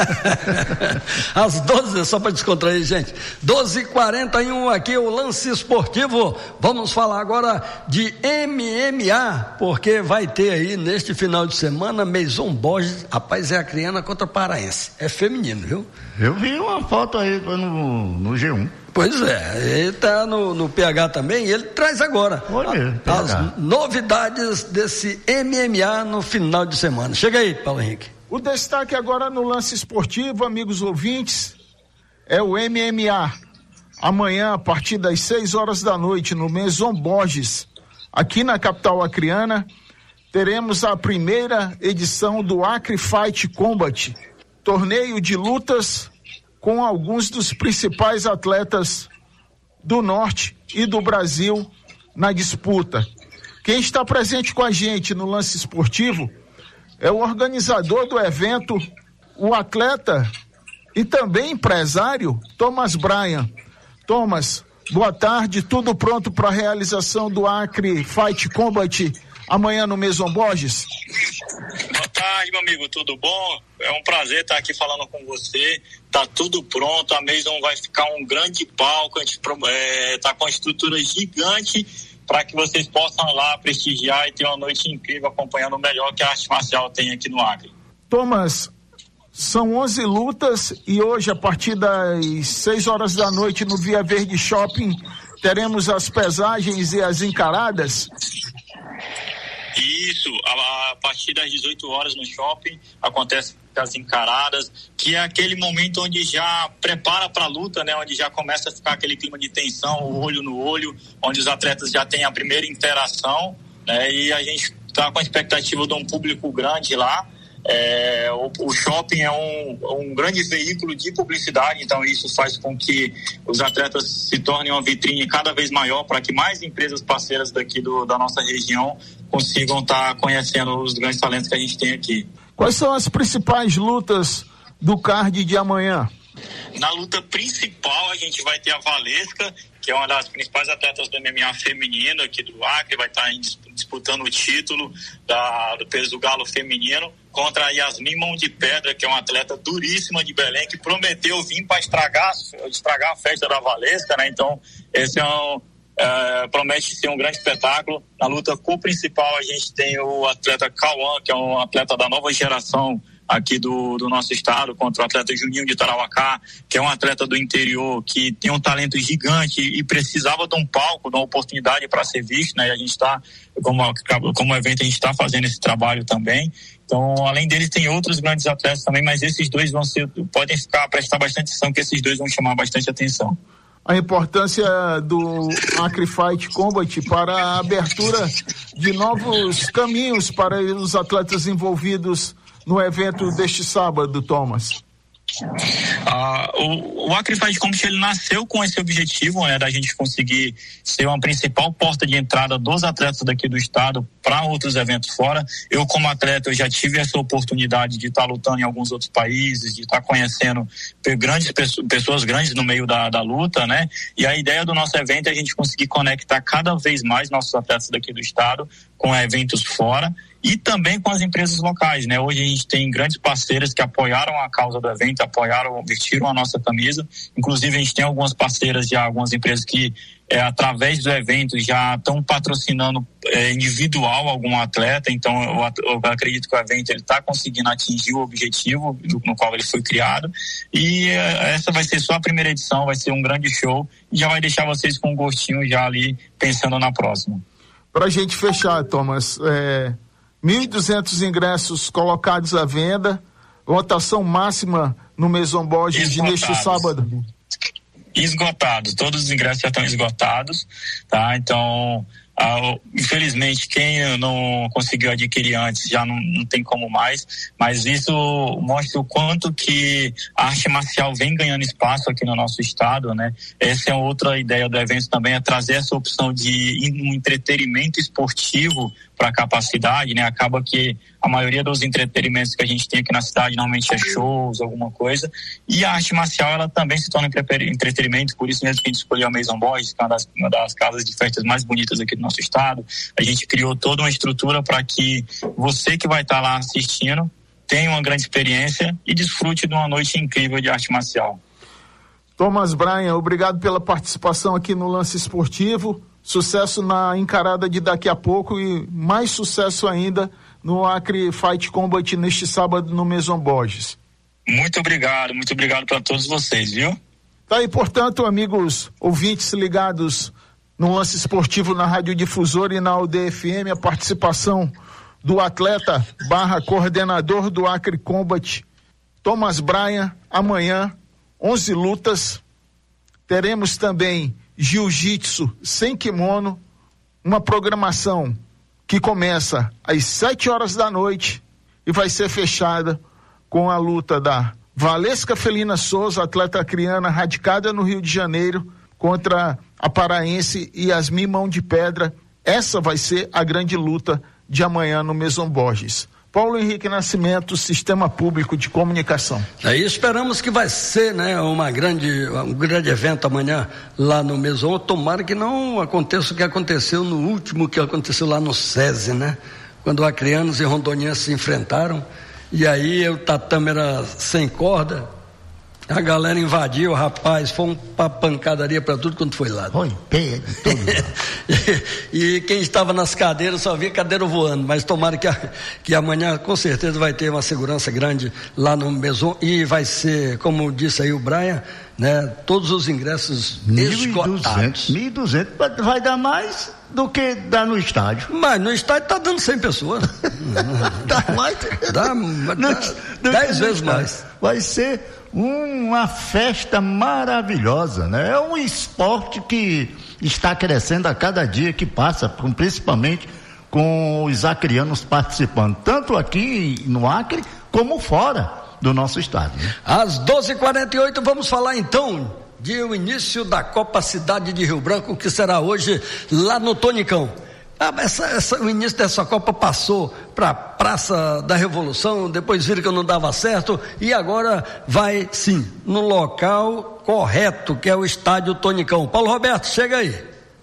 Speaker 2: Às doze, só para descontrair, gente. doze e quarenta e um aqui, o Lance Esportivo. Vamos falar agora de M M A, porque vai ter aí neste final de semana Maison Borges. Rapaz, é a Criana contra a Paraense. É feminino, viu?
Speaker 3: Eu vi uma foto aí no, no G um.
Speaker 2: Pois é, ele tá no, no P H também e ele traz agora
Speaker 3: Olha,
Speaker 2: a, as novidades desse M M A no final de semana. Chega aí, Paulo Henrique.
Speaker 13: O destaque agora no Lance Esportivo, amigos ouvintes, é o M M A. Amanhã, a partir das seis horas da noite, no Maison Borges, aqui na capital acreana, teremos a primeira edição do Acre Fight Combat, torneio de lutas com alguns dos principais atletas do norte e do Brasil na disputa. Quem está presente com a gente no Lance Esportivo é o organizador do evento, o atleta e também empresário, Thomas Bryan. Thomas, boa tarde, tudo pronto para a realização do Acre Fight Combat amanhã no Maison Borges?
Speaker 14: Boa tarde, meu amigo, tudo bom? É um prazer estar aqui falando com você. Tá tudo pronto, a Maison vai ficar um grande palco, a gente é, tá com uma estrutura gigante para que vocês possam lá prestigiar e ter uma noite incrível acompanhando o melhor que a arte marcial tem aqui no Acre.
Speaker 13: Thomas, são onze lutas e hoje, a partir das seis horas da noite, no Via Verde Shopping, teremos as pesagens e as encaradas?
Speaker 14: Isso, a, a partir das dezoito horas no shopping acontece as encaradas, que é aquele momento onde já prepara para a luta, né? Onde já começa a ficar aquele clima de tensão, o olho no olho, onde os atletas já têm a primeira interação, né? E a gente está com a expectativa de um público grande lá. É, o, o shopping é um, um grande veículo de publicidade, então isso faz com que os atletas se tornem uma vitrine cada vez maior para que mais empresas parceiras daqui do, da nossa região consigam estar tá conhecendo os grandes talentos que a gente tem aqui.
Speaker 13: Quais são as principais lutas do card de amanhã?
Speaker 14: Na luta principal a gente vai ter a Valesca, que é uma das principais atletas do M M A feminino aqui do Acre, vai estar disputando o título da, do peso do galo feminino, contra a Yasmin Mão de Pedra, que é uma atleta duríssima de Belém, que prometeu vir para estragar, estragar a festa da Valesca, né? Então, esse é um, é, promete ser um grande espetáculo. Na luta co-principal, a gente tem o atleta Cauã, que é um atleta da nova geração aqui do, do nosso estado, contra o atleta Juninho de Tarauacá, que é um atleta do interior, que tem um talento gigante e precisava de um palco, de uma oportunidade para ser visto, né? E a gente está, como, como evento, a gente está fazendo esse trabalho também. Então, além deles, tem outros grandes atletas também, mas esses dois vão ser, podem ficar, prestar bastante atenção, que esses dois vão chamar bastante atenção.
Speaker 13: A importância do Acre Fight Combat para a abertura de novos caminhos para os atletas envolvidos no evento deste sábado, Thomas?
Speaker 14: Ah, o, o Acre Fight Combat, ele nasceu com esse objetivo, né, da gente conseguir ser uma principal porta de entrada dos atletas daqui do estado para outros eventos fora. Eu, como atleta, eu já tive essa oportunidade de estar tá lutando em alguns outros países, de estar tá conhecendo grandes pessoas, pessoas grandes no meio da, da luta, né? E a ideia do nosso evento é a gente conseguir conectar cada vez mais nossos atletas daqui do estado com eventos fora e também com as empresas locais, né? Hoje a gente tem grandes parceiras que apoiaram a causa do evento, apoiaram, vestiram a nossa camisa. Inclusive a gente tem algumas parceiras já, algumas empresas que é, através do evento já estão patrocinando é, individual algum atleta. Então eu, eu acredito que o evento ele está conseguindo atingir o objetivo do, no qual ele foi criado. E é, essa vai ser só a primeira edição, vai ser um grande show e já vai deixar vocês com um gostinho já ali pensando na próxima.
Speaker 13: Pra gente fechar, Thomas, é... mil e duzentos ingressos colocados à venda, lotação máxima no Maison Borges neste sábado.
Speaker 14: Esgotados, todos os ingressos já estão esgotados, tá? Então, ah, infelizmente, quem não conseguiu adquirir antes já não, não tem como mais, mas isso mostra o quanto que a arte marcial vem ganhando espaço aqui no nosso estado, né? Essa é outra ideia do evento também, é trazer essa opção de um entretenimento esportivo para a capacidade, né? Acaba que a maioria dos entretenimentos que a gente tem aqui na cidade normalmente é shows, alguma coisa, e a arte marcial ela também se torna entretenimento, por isso mesmo que a gente escolheu a Maison Borges, que é uma das, uma das casas de festas mais bonitas aqui do nosso estado. A gente criou toda uma estrutura para que você que vai estar tá lá assistindo tenha uma grande experiência e desfrute de uma noite incrível de arte marcial.
Speaker 13: Thomas Bryan, obrigado pela participação aqui no Lance Esportivo. Sucesso na encarada de daqui a pouco e mais sucesso ainda no Acre Fight Combat neste sábado no Maison Borges.
Speaker 14: Muito obrigado, muito obrigado para todos vocês, viu?
Speaker 13: Tá aí, portanto, amigos ouvintes ligados no Lance Esportivo na Rádio Difusora e na U D F M, a participação do atleta barra coordenador do Acre Combat, Thomas Bryan. Amanhã, onze lutas. Teremos também jiu-jitsu sem kimono, uma programação que começa às sete horas da noite e vai ser fechada com a luta da Valesca Felina Souza, atleta acriana radicada no Rio de Janeiro, contra a paraense Yasmin Mão de Pedra, Essa vai ser a grande luta de amanhã no Maison Borges. Paulo Henrique Nascimento, Sistema Público de Comunicação.
Speaker 2: Aí esperamos que vai ser, né, uma grande, um grande evento amanhã lá no Maison. Tomara que não aconteça o que aconteceu no último, que aconteceu lá no SESI, né? Quando acreanos e rondonienses se enfrentaram, e aí o tatame era sem corda, a galera invadiu, rapaz, foi uma pancadaria para tudo quanto foi lá.
Speaker 3: Foi, peia de tudo.
Speaker 2: e, e quem estava nas cadeiras só via cadeira voando, mas tomara que, a, que amanhã com certeza vai ter uma segurança grande lá no Maison e vai ser, como disse aí o Brian, né, todos os ingressos esgotados.
Speaker 3: mil e duzentos vai dar mais do que dá no estádio.
Speaker 2: Mas no estádio tá dando cem pessoas.
Speaker 3: dá mais?
Speaker 2: Dá, dá dez vezes mais.
Speaker 3: Vai ser uma festa maravilhosa, né? É um esporte que está crescendo a cada dia que passa, principalmente com os acrianos participando, tanto aqui no Acre como fora do nosso estado, né?
Speaker 2: Às doze e quarenta e oito vamos falar então de o início da Copa Cidade de Rio Branco, que será hoje lá no Tonicão. Ah, essa, essa, o início dessa Copa passou para a Praça da Revolução, depois viram que não dava certo e agora vai sim no local correto, que é o Estádio Tonicão. Paulo Roberto, chega aí.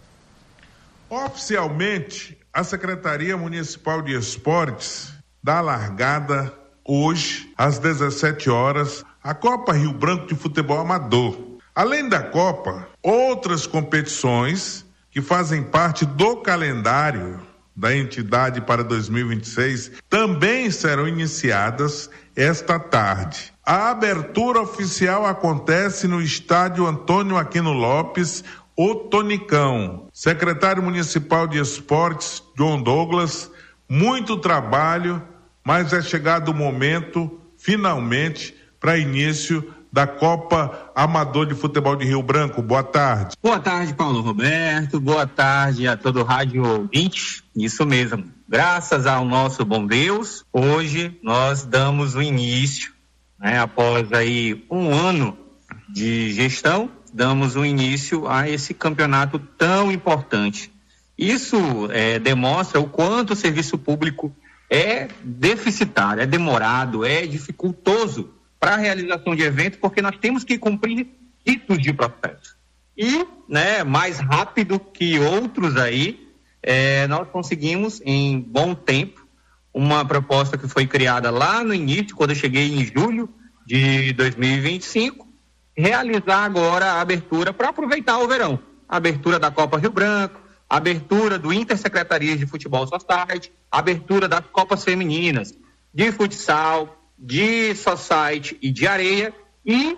Speaker 15: Oficialmente, a Secretaria Municipal de Esportes dá largada hoje às dezessete horas a Copa Rio Branco de Futebol Amador. Além da Copa, outras competições que fazem parte do calendário da entidade para dois mil e vinte e seis também serão iniciadas esta tarde. A abertura oficial acontece no estádio Antônio Aquino Lopes, o Tonicão. Secretário Municipal de Esportes, John Douglas, muito trabalho, mas é chegado o momento, finalmente, para início da Copa Amador de Futebol de Rio Branco. Boa tarde.
Speaker 16: Boa tarde, Paulo Roberto. Boa tarde a todo o rádio ouvinte. Isso mesmo. Graças ao nosso bom Deus, hoje nós damos o início, né, após aí um ano de gestão, damos o início a esse campeonato tão importante. Isso é, demonstra o quanto o serviço público é deficitário, é demorado, é dificultoso para a realização de eventos, porque nós temos que cumprir ritos de processo. E, né, mais rápido que outros aí, é, nós conseguimos, em bom tempo, uma proposta que foi criada lá no início, quando eu cheguei em julho de dois mil e vinte e cinco, realizar agora a abertura para aproveitar o verão. A abertura da Copa Rio Branco, a abertura do Intersecretarias de Futebol Society, a abertura das Copas Femininas, de futsal, de society e de areia, e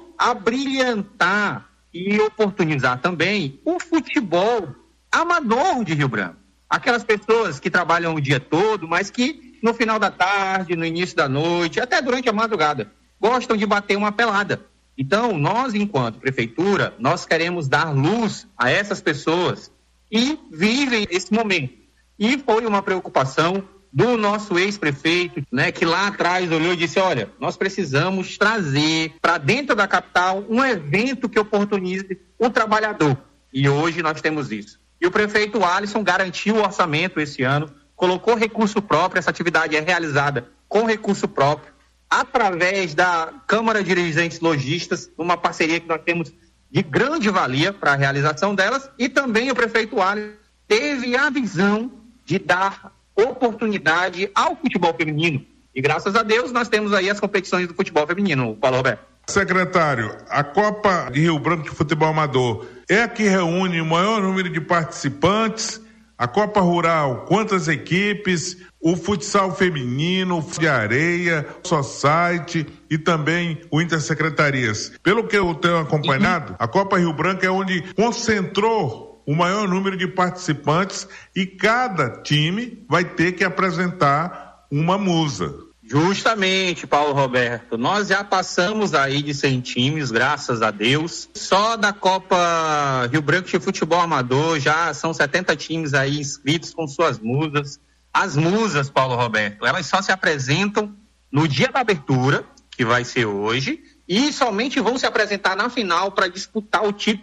Speaker 16: abrilhantar e oportunizar também o futebol amador de Rio Branco. Aquelas pessoas que trabalham o dia todo, mas que no final da tarde, no início da noite, até durante a madrugada, gostam de bater uma pelada. Então, nós, enquanto prefeitura, nós queremos dar luz a essas pessoas que vivem esse momento. E foi uma preocupação do nosso ex-prefeito, né, que lá atrás olhou e disse, olha, nós precisamos trazer para dentro da capital um evento que oportunize o trabalhador. E hoje nós temos isso. E o prefeito Alisson garantiu o orçamento esse ano, colocou recurso próprio, essa atividade é realizada com recurso próprio, através da Câmara de Dirigentes Lojistas, uma parceria que nós temos de grande valia para a realização delas, e também o prefeito Alisson teve a visão de dar oportunidade ao futebol feminino. E graças a Deus nós temos aí as competições do futebol feminino, Paulo Roberto.
Speaker 15: Secretário, a Copa de Rio Branco de Futebol Amador é a que reúne o maior número de participantes? A Copa Rural, quantas equipes? O futsal feminino, o de areia, o society e também o Intersecretarias. Pelo que eu tenho acompanhado, a Copa Rio Branco é onde concentrou o maior número de participantes e cada time vai ter que apresentar uma musa.
Speaker 16: Justamente, Paulo Roberto, nós já passamos aí de cem times, graças a Deus. Só da Copa Rio Branco de Futebol Amador já são setenta times aí inscritos com suas musas. As musas, Paulo Roberto, elas só se apresentam no dia da abertura, que vai ser hoje, e somente vão se apresentar na final para disputar o título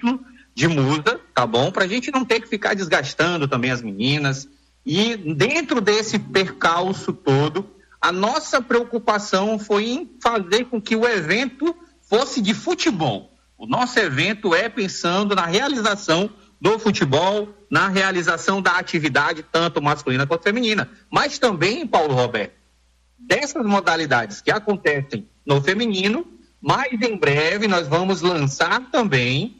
Speaker 16: de musa, tá bom? Pra gente não ter que ficar desgastando também as meninas. E dentro desse percalço todo, a nossa preocupação foi em fazer com que o evento fosse de futebol. O nosso evento é pensando na realização do futebol, na realização da atividade, tanto masculina quanto feminina. Mas também, Paulo Roberto, dessas modalidades que acontecem no feminino, mais em breve nós vamos lançar também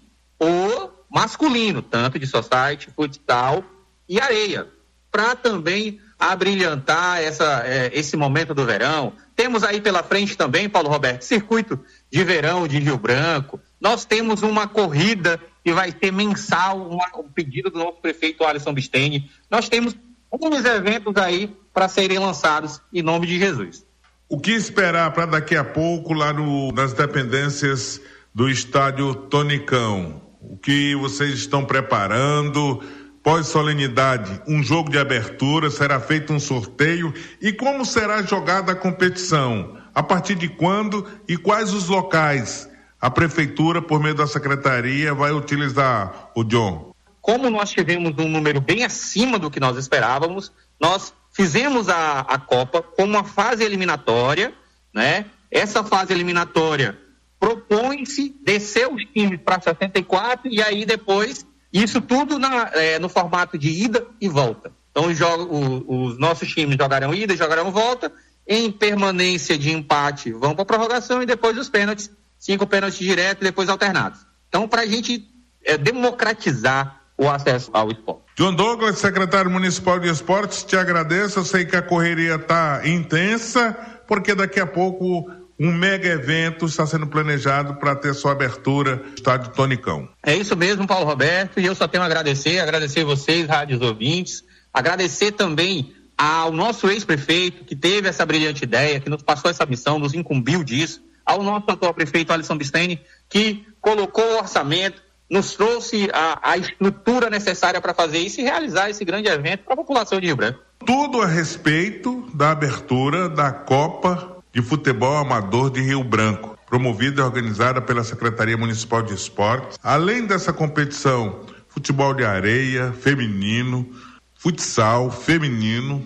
Speaker 16: o masculino, tanto de society, futsal e areia, para também abrilhantar essa, é, esse momento do verão. Temos aí pela frente também, Paulo Roberto, circuito de verão de Rio Branco. Nós temos uma corrida que vai ter mensal, um, um pedido do nosso prefeito Alisson Bisteni. Nós temos alguns eventos aí para serem lançados em nome de Jesus.
Speaker 15: O que esperar para daqui a pouco lá no, nas dependências do estádio Tonicão? O que vocês estão preparando? Pós-solenidade, um jogo de abertura, será feito um sorteio e como será jogada a competição? A partir de quando e quais os locais a prefeitura, por meio da secretaria, vai utilizar, o John?
Speaker 16: Como nós tivemos um número bem acima do que nós esperávamos, nós fizemos a, a Copa com uma fase eliminatória, né? Essa fase eliminatória propõe-se descer os times para sessenta e quatro e aí depois, isso tudo na, é, no formato de ida e volta. Então os, o, os nossos times jogarão ida e jogarão volta, em permanência de empate vão para a prorrogação e depois os pênaltis, cinco pênaltis direto e depois alternados. Então, para a gente é, democratizar o acesso ao esporte.
Speaker 15: John Douglas, secretário municipal de esportes, te agradeço. Eu sei que a correria está intensa, porque daqui a pouco um mega evento está sendo planejado para ter sua abertura no estádio Tonicão.
Speaker 16: É isso mesmo, Paulo Roberto, e eu só tenho a agradecer, agradecer vocês, rádios ouvintes, agradecer também ao nosso ex-prefeito, que teve essa brilhante ideia, que nos passou essa missão, nos incumbiu disso, ao nosso atual prefeito Alisson Bisteni, que colocou o orçamento, nos trouxe a, a estrutura necessária para fazer isso e realizar esse grande evento para a população de Rio Branco.
Speaker 15: Tudo a respeito da abertura da Copa de Futebol Amador de Rio Branco, promovida e organizada pela Secretaria Municipal de Esportes. Além dessa competição, futebol de areia, feminino, futsal, feminino,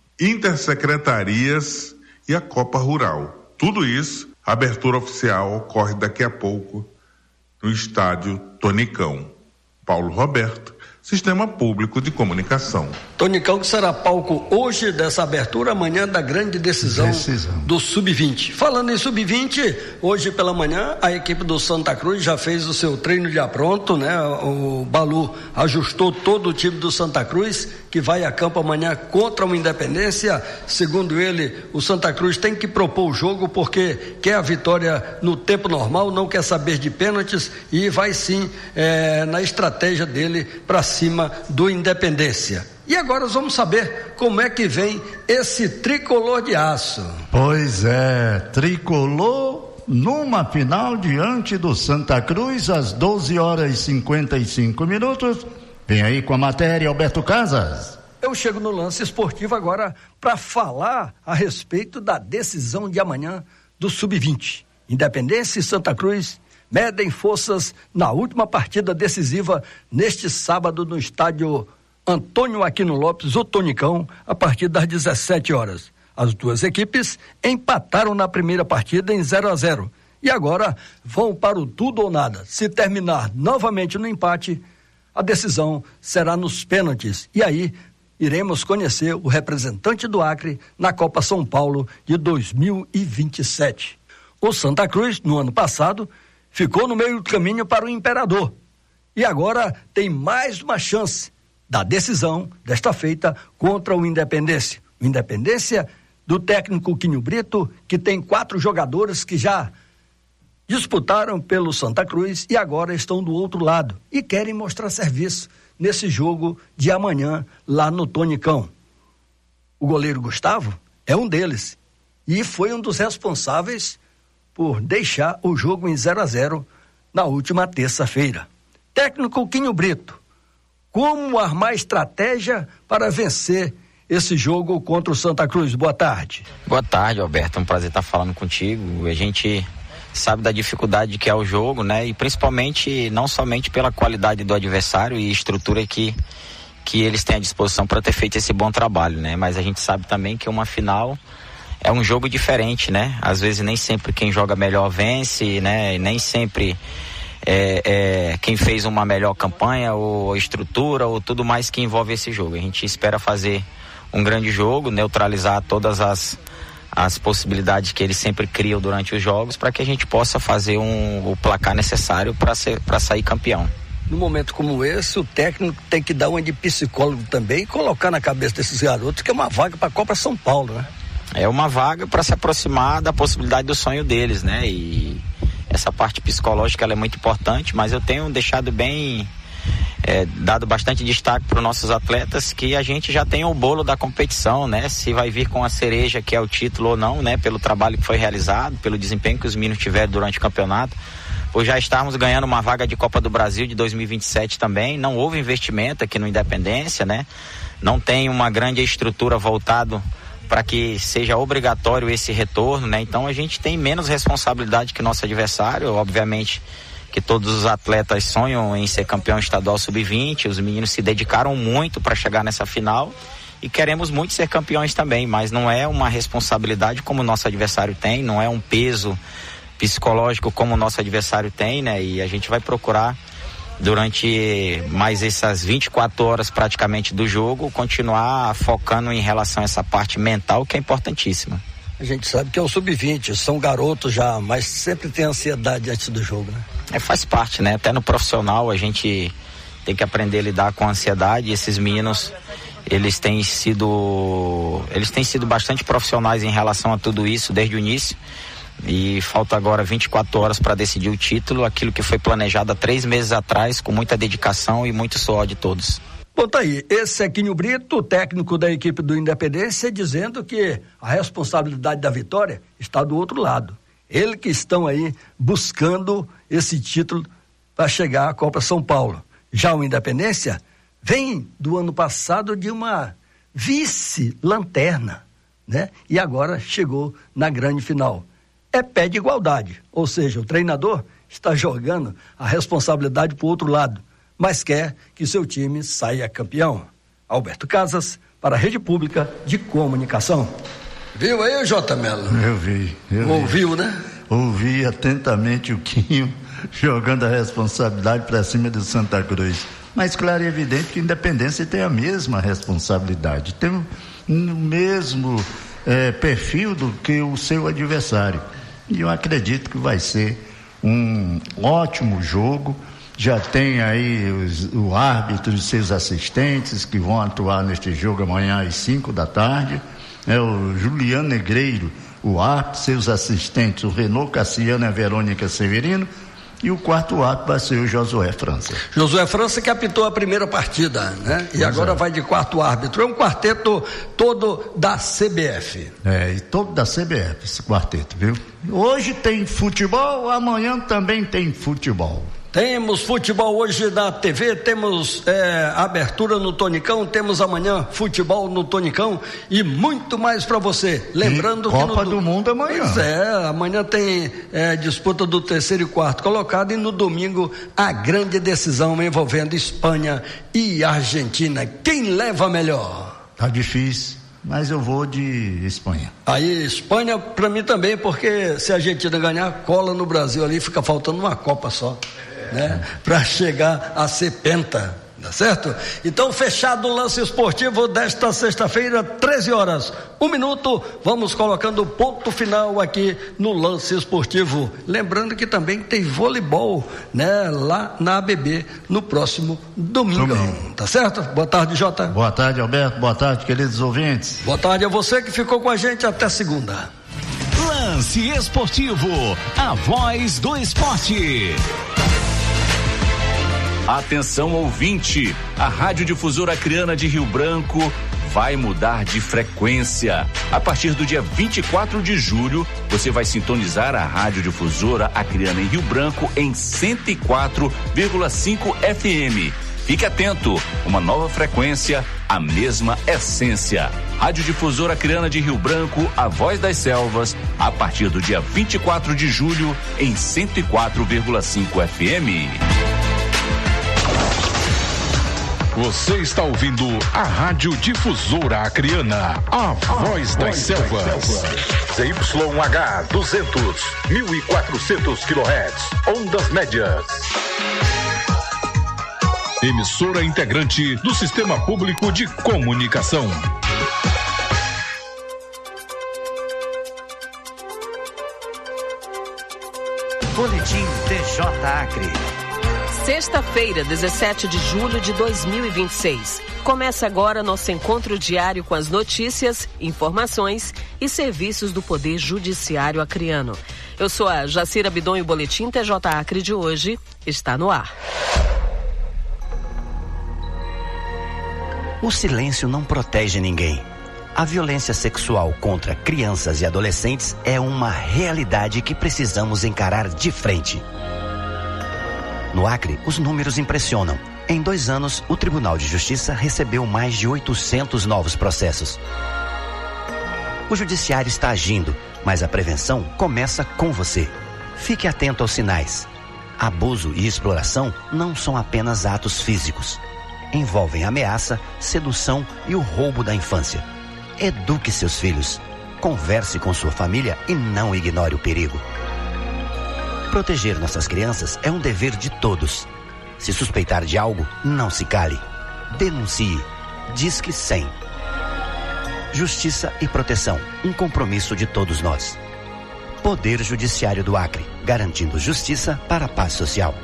Speaker 15: intersecretarias e a Copa Rural. Tudo isso, a abertura oficial ocorre daqui a pouco no estádio Tonicão. Paulo Roberto, Sistema Público de Comunicação.
Speaker 2: Tonicão que será palco hoje dessa abertura, amanhã da grande decisão, decisão. do sub vinte. Falando em sub vinte, hoje pela manhã a equipe do Santa Cruz já fez o seu treino de apronto, né? O Balu ajustou todo o time do Santa Cruz, que vai a campo amanhã contra o Independência. Segundo ele, o Santa Cruz tem que propor o jogo porque quer a vitória no tempo normal, não quer saber de pênaltis e vai sim é, na estratégia dele para cima do Independência. E agora nós vamos saber como é que vem esse tricolor de aço.
Speaker 3: Pois é, tricolor numa final diante do Santa Cruz às doze horas e cinquenta e cinco minutos. Vem aí com a matéria, Alberto Casas.
Speaker 2: Eu chego no lance esportivo agora para falar a respeito da decisão de amanhã do sub vinte. Independência e Santa Cruz medem forças na última partida decisiva neste sábado no estádio Antônio Aquino Lopes, o Tonicão, a partir das dezessete horas. As duas equipes empataram na primeira partida em zero a zero e agora vão para o tudo ou nada. Se terminar novamente no empate, a decisão será nos pênaltis e aí iremos conhecer o representante do Acre na Copa São Paulo de dois mil e vinte e sete. O Santa Cruz, no ano passado, ficou no meio do caminho para o Imperador e agora tem mais uma chance da decisão desta feita contra o Independência. O Independência do técnico Quinho Brito, que tem quatro jogadores que já disputaram pelo Santa Cruz e agora estão do outro lado e querem mostrar serviço nesse jogo de amanhã lá no Tonicão. O goleiro Gustavo é um deles e foi um dos responsáveis por deixar o jogo em zero a zero na última terça-feira. Técnico Quinho Brito, como armar estratégia para vencer esse jogo contra o Santa Cruz? Boa tarde.
Speaker 17: Boa tarde, Alberto. É um prazer estar falando contigo. A gente sabe da dificuldade que é o jogo, né? E principalmente, não somente pela qualidade do adversário e estrutura que, que eles têm à disposição para ter feito esse bom trabalho, né? Mas a gente sabe também que uma final é um jogo diferente, né? Às vezes nem sempre quem joga melhor vence, né? E nem sempre é, é quem fez uma melhor campanha ou estrutura ou tudo mais que envolve esse jogo. A gente espera fazer um grande jogo, neutralizar todas as as possibilidades que eles sempre criam durante os jogos para que a gente possa fazer um, o placar necessário para ser, para sair campeão.
Speaker 2: No momento como esse, o técnico tem que dar uma de psicólogo também e colocar na cabeça desses garotos que é uma vaga para a Copa São Paulo, né?
Speaker 17: É uma vaga para se aproximar da possibilidade do sonho deles, né? E essa parte psicológica ela é muito importante, mas eu tenho deixado bem É, dado bastante destaque para os nossos atletas que a gente já tem o bolo da competição, né? Se vai vir com a cereja que é o título ou não, né? Pelo trabalho que foi realizado, pelo desempenho que os meninos tiveram durante o campeonato, por já estarmos ganhando uma vaga de Copa do Brasil de dois mil e vinte e sete também. Não houve investimento aqui no Independência, né? Não tem uma grande estrutura voltado para que seja obrigatório esse retorno, né? Então a gente tem menos responsabilidade que nosso adversário, obviamente que todos os atletas sonham em ser campeão estadual sub vinte, os meninos se dedicaram muito para chegar nessa final e queremos muito ser campeões também, mas não é uma responsabilidade como o nosso adversário tem, não é um peso psicológico como o nosso adversário tem, né? E a gente vai procurar durante mais essas vinte e quatro horas praticamente do jogo continuar focando em relação a essa parte mental que é importantíssima.
Speaker 2: A gente sabe que é o sub vinte, são garotos já, mas sempre tem ansiedade antes do jogo, né?
Speaker 17: É, faz parte, né? Até no profissional a gente tem que aprender a lidar com a ansiedade. E esses meninos, eles têm sido, eles têm sido bastante profissionais em relação a tudo isso desde o início. E falta agora vinte e quatro horas para decidir o título, aquilo que foi planejado há três meses atrás, com muita dedicação e muito suor de todos.
Speaker 2: Bom, tá aí, esse é Quinho Brito, técnico da equipe do Independência, dizendo que a responsabilidade da vitória está do outro lado. Ele que estão aí buscando esse título para chegar à Copa São Paulo. Já o Independência vem do ano passado de uma vice-lanterna, né? E agora chegou na grande final. É pé de igualdade, ou seja, o treinador está jogando a responsabilidade para o outro lado, mas quer que seu time saia campeão. Alberto Casas, para a Rede Pública de Comunicação. Viu aí, J. Melo?
Speaker 3: Eu vi. Eu
Speaker 2: Ouviu,
Speaker 3: vi.
Speaker 2: né?
Speaker 3: Ouvi atentamente o Quinho jogando a responsabilidade para cima do Santa Cruz. Mas claro e evidente que a Independência tem a mesma responsabilidade, tem o mesmo é, perfil do que o seu adversário. E eu acredito que vai ser um ótimo jogo. Já tem aí os, o árbitro e seus assistentes que vão atuar neste jogo amanhã às cinco da tarde. É o Juliano Negreiro, o árbitro, seus assistentes, o Renault Cassiano e a Verônica Severino. E o quarto árbitro vai ser o Josué França.
Speaker 2: Josué França que apitou a primeira partida, né? E pois agora é. vai de quarto árbitro. É um quarteto todo da C B F.
Speaker 3: É, e todo da C B F, esse quarteto, viu? Hoje tem futebol, amanhã também tem futebol.
Speaker 2: Temos futebol hoje na T V, temos é, abertura no Tonicão, temos amanhã futebol no Tonicão e muito mais para você. Lembrando
Speaker 3: e
Speaker 2: que
Speaker 3: Copa
Speaker 2: no,
Speaker 3: do Mundo amanhã.
Speaker 2: Pois é, amanhã tem é, disputa do terceiro e quarto colocado e no domingo a grande decisão envolvendo Espanha e Argentina. Quem leva melhor?
Speaker 3: Tá difícil, mas eu vou de Espanha.
Speaker 2: Aí Espanha para mim também, porque se a Argentina ganhar, cola no Brasil ali, fica faltando uma Copa só. Né? Para chegar a ser penta, tá certo? Então, fechado o lance esportivo desta sexta-feira, treze horas, um minuto, vamos colocando ponto final aqui no lance esportivo. Lembrando que também tem voleibol, né? Lá na A B B no próximo domingo, domingo. Tá certo? Boa tarde, Jota.
Speaker 3: Boa tarde, Alberto. Boa tarde, queridos ouvintes.
Speaker 2: Boa tarde a você que ficou com a gente até segunda.
Speaker 18: Lance esportivo, a voz do esporte.
Speaker 7: Atenção ouvinte, a Radiodifusora Acreana de Rio Branco vai mudar de frequência. A partir do dia vinte e quatro de julho, você vai sintonizar a Radiodifusora Acreana em Rio Branco em cento e quatro vírgula cinco F M. Fique atento, uma nova frequência, a mesma essência. Rádio Difusora Acreana de Rio Branco, a voz das selvas, a partir do dia vinte e quatro de julho, em cento e quatro vírgula cinco F M.
Speaker 18: Você está ouvindo a Rádio Difusora Acreana, a voz das selvas. Z Y H duzentos, mil e quatrocentos quilohertz, ondas médias. Emissora integrante do Sistema Público de Comunicação.
Speaker 19: Boletim T J Acre.
Speaker 20: Sexta-feira, dezessete de julho de dois mil e vinte e seis. Começa agora nosso encontro diário com as notícias, informações e serviços do Poder Judiciário acreano. Eu sou a Jacira Bidon e o Boletim T J Acre de hoje está no ar.
Speaker 19: O silêncio não protege ninguém. A violência sexual contra crianças e adolescentes é uma realidade que precisamos encarar de frente. No Acre, os números impressionam. Em dois anos, o Tribunal de Justiça recebeu mais de oitocentos novos processos. O Judiciário está agindo, mas a prevenção começa com você. Fique atento aos sinais. Abuso e exploração não são apenas atos físicos. Envolvem ameaça, sedução e o roubo da infância. Eduque seus filhos. Converse com sua família e não ignore o perigo. Proteger nossas crianças é um dever de todos. Se suspeitar de algo, não se cale. Denuncie. Disque cem. Justiça e proteção, um compromisso de todos nós. Poder Judiciário do Acre, garantindo justiça para a paz social.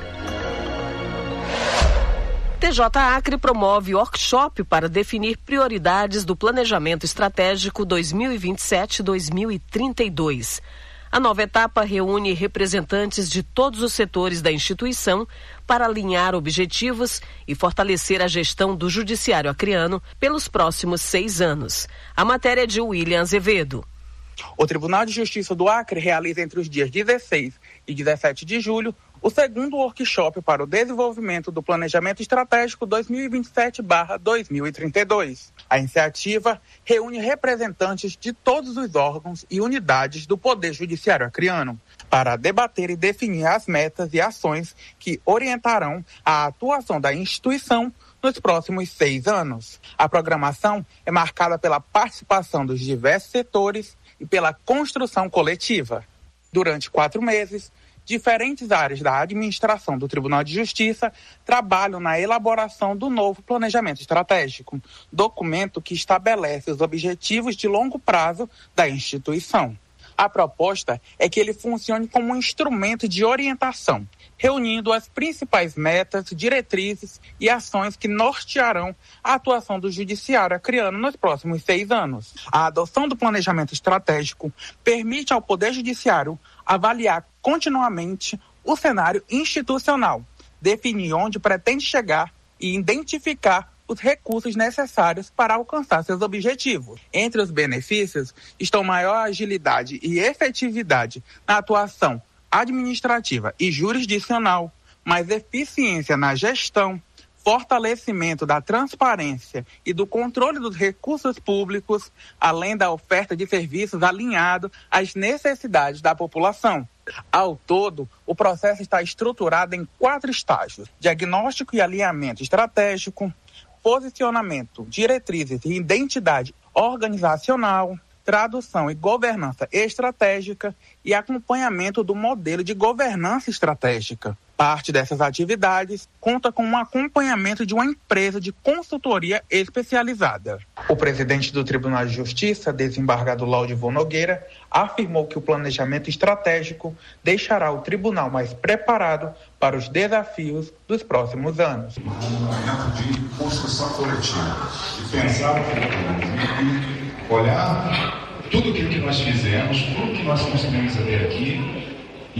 Speaker 20: T J Acre promove workshop para definir prioridades do Planejamento Estratégico dois mil e vinte e sete a dois mil e trinta e dois. A nova etapa reúne representantes de todos os setores da instituição para alinhar objetivos e fortalecer a gestão do Judiciário acreano pelos próximos seis anos. A matéria é de William Azevedo.
Speaker 21: O Tribunal de Justiça do Acre realiza entre os dias dezesseis e dezessete de julho o segundo workshop para o desenvolvimento do Planejamento Estratégico dois mil e vinte e sete barra dois mil e trinta e dois. A iniciativa reúne representantes de todos os órgãos e unidades do Poder Judiciário acreano para debater e definir as metas e ações que orientarão a atuação da instituição nos próximos seis anos. A programação é marcada pela participação dos diversos setores e pela construção coletiva. Durante quatro meses, diferentes áreas da administração do Tribunal de Justiça trabalham na elaboração do novo planejamento estratégico, documento que estabelece os objetivos de longo prazo da instituição. A proposta é que ele funcione como um instrumento de orientação, reunindo as principais metas, diretrizes e ações que nortearão a atuação do Judiciário acreano nos próximos seis anos. A adoção do planejamento estratégico permite ao Poder Judiciário avaliar continuamente o cenário institucional, definir onde pretende chegar e identificar os recursos necessários para alcançar seus objetivos. Entre os benefícios estão maior agilidade e efetividade na atuação administrativa e jurisdicional, mais eficiência na gestão, fortalecimento da transparência e do controle dos recursos públicos, além da oferta de serviços alinhado às necessidades da população. Ao todo, o processo está estruturado em quatro estágios: diagnóstico e alinhamento estratégico, posicionamento, diretrizes e identidade organizacional, tradução e governança estratégica e acompanhamento do modelo de governança estratégica. Parte dessas atividades conta com um acompanhamento de uma empresa de consultoria especializada. O presidente do Tribunal de Justiça, desembargado Laudivon Nogueira, afirmou que o planejamento estratégico deixará o tribunal mais preparado para os desafios dos próximos anos.
Speaker 22: Um momento de construção coletiva, de pensar o futuro, e olhar tudo aquilo que nós fizemos, tudo que nós conseguimos até aqui,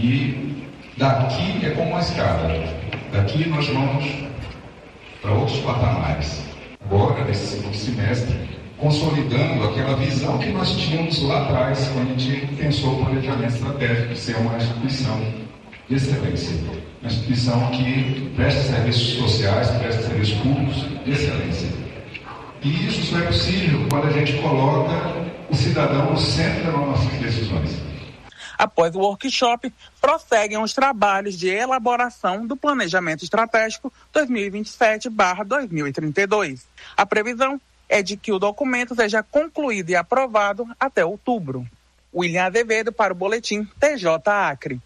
Speaker 22: e daqui é como uma escada. Daqui nós vamos para outros patamares. Agora, nesse segundo semestre, consolidando aquela visão que nós tínhamos lá atrás, quando a gente pensou o planejamento estratégico de ser uma instituição de excelência. uma instituição que presta serviços sociais, presta serviços públicos de excelência. E isso só é possível quando a gente coloca o cidadão no centro das nossas decisões.
Speaker 21: Após o workshop, prosseguem os trabalhos de elaboração do Planejamento Estratégico dois mil e vinte e sete barra dois mil e trinta e dois. A previsão é de que o documento seja concluído e aprovado até outubro. William Azevedo para o Boletim T J Acre.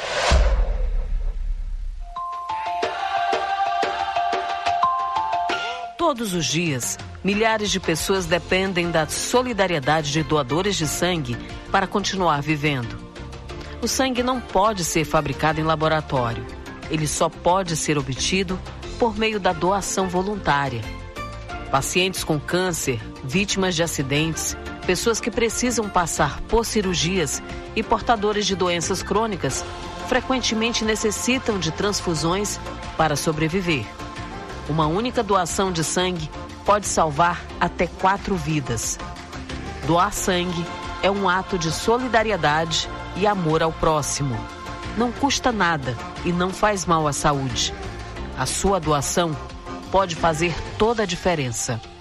Speaker 20: Todos os dias, milhares de pessoas dependem da solidariedade de doadores de sangue para continuar vivendo. O sangue não pode ser fabricado em laboratório. Ele só pode ser obtido por meio da doação voluntária. Pacientes com câncer, vítimas de acidentes, pessoas que precisam passar por cirurgias e portadores de doenças crônicas frequentemente necessitam de transfusões para sobreviver. Uma única doação de sangue pode salvar até quatro vidas. Doar sangue é um ato de solidariedade e amor ao próximo. Não custa nada e não faz mal à saúde. A sua doação pode fazer toda a diferença.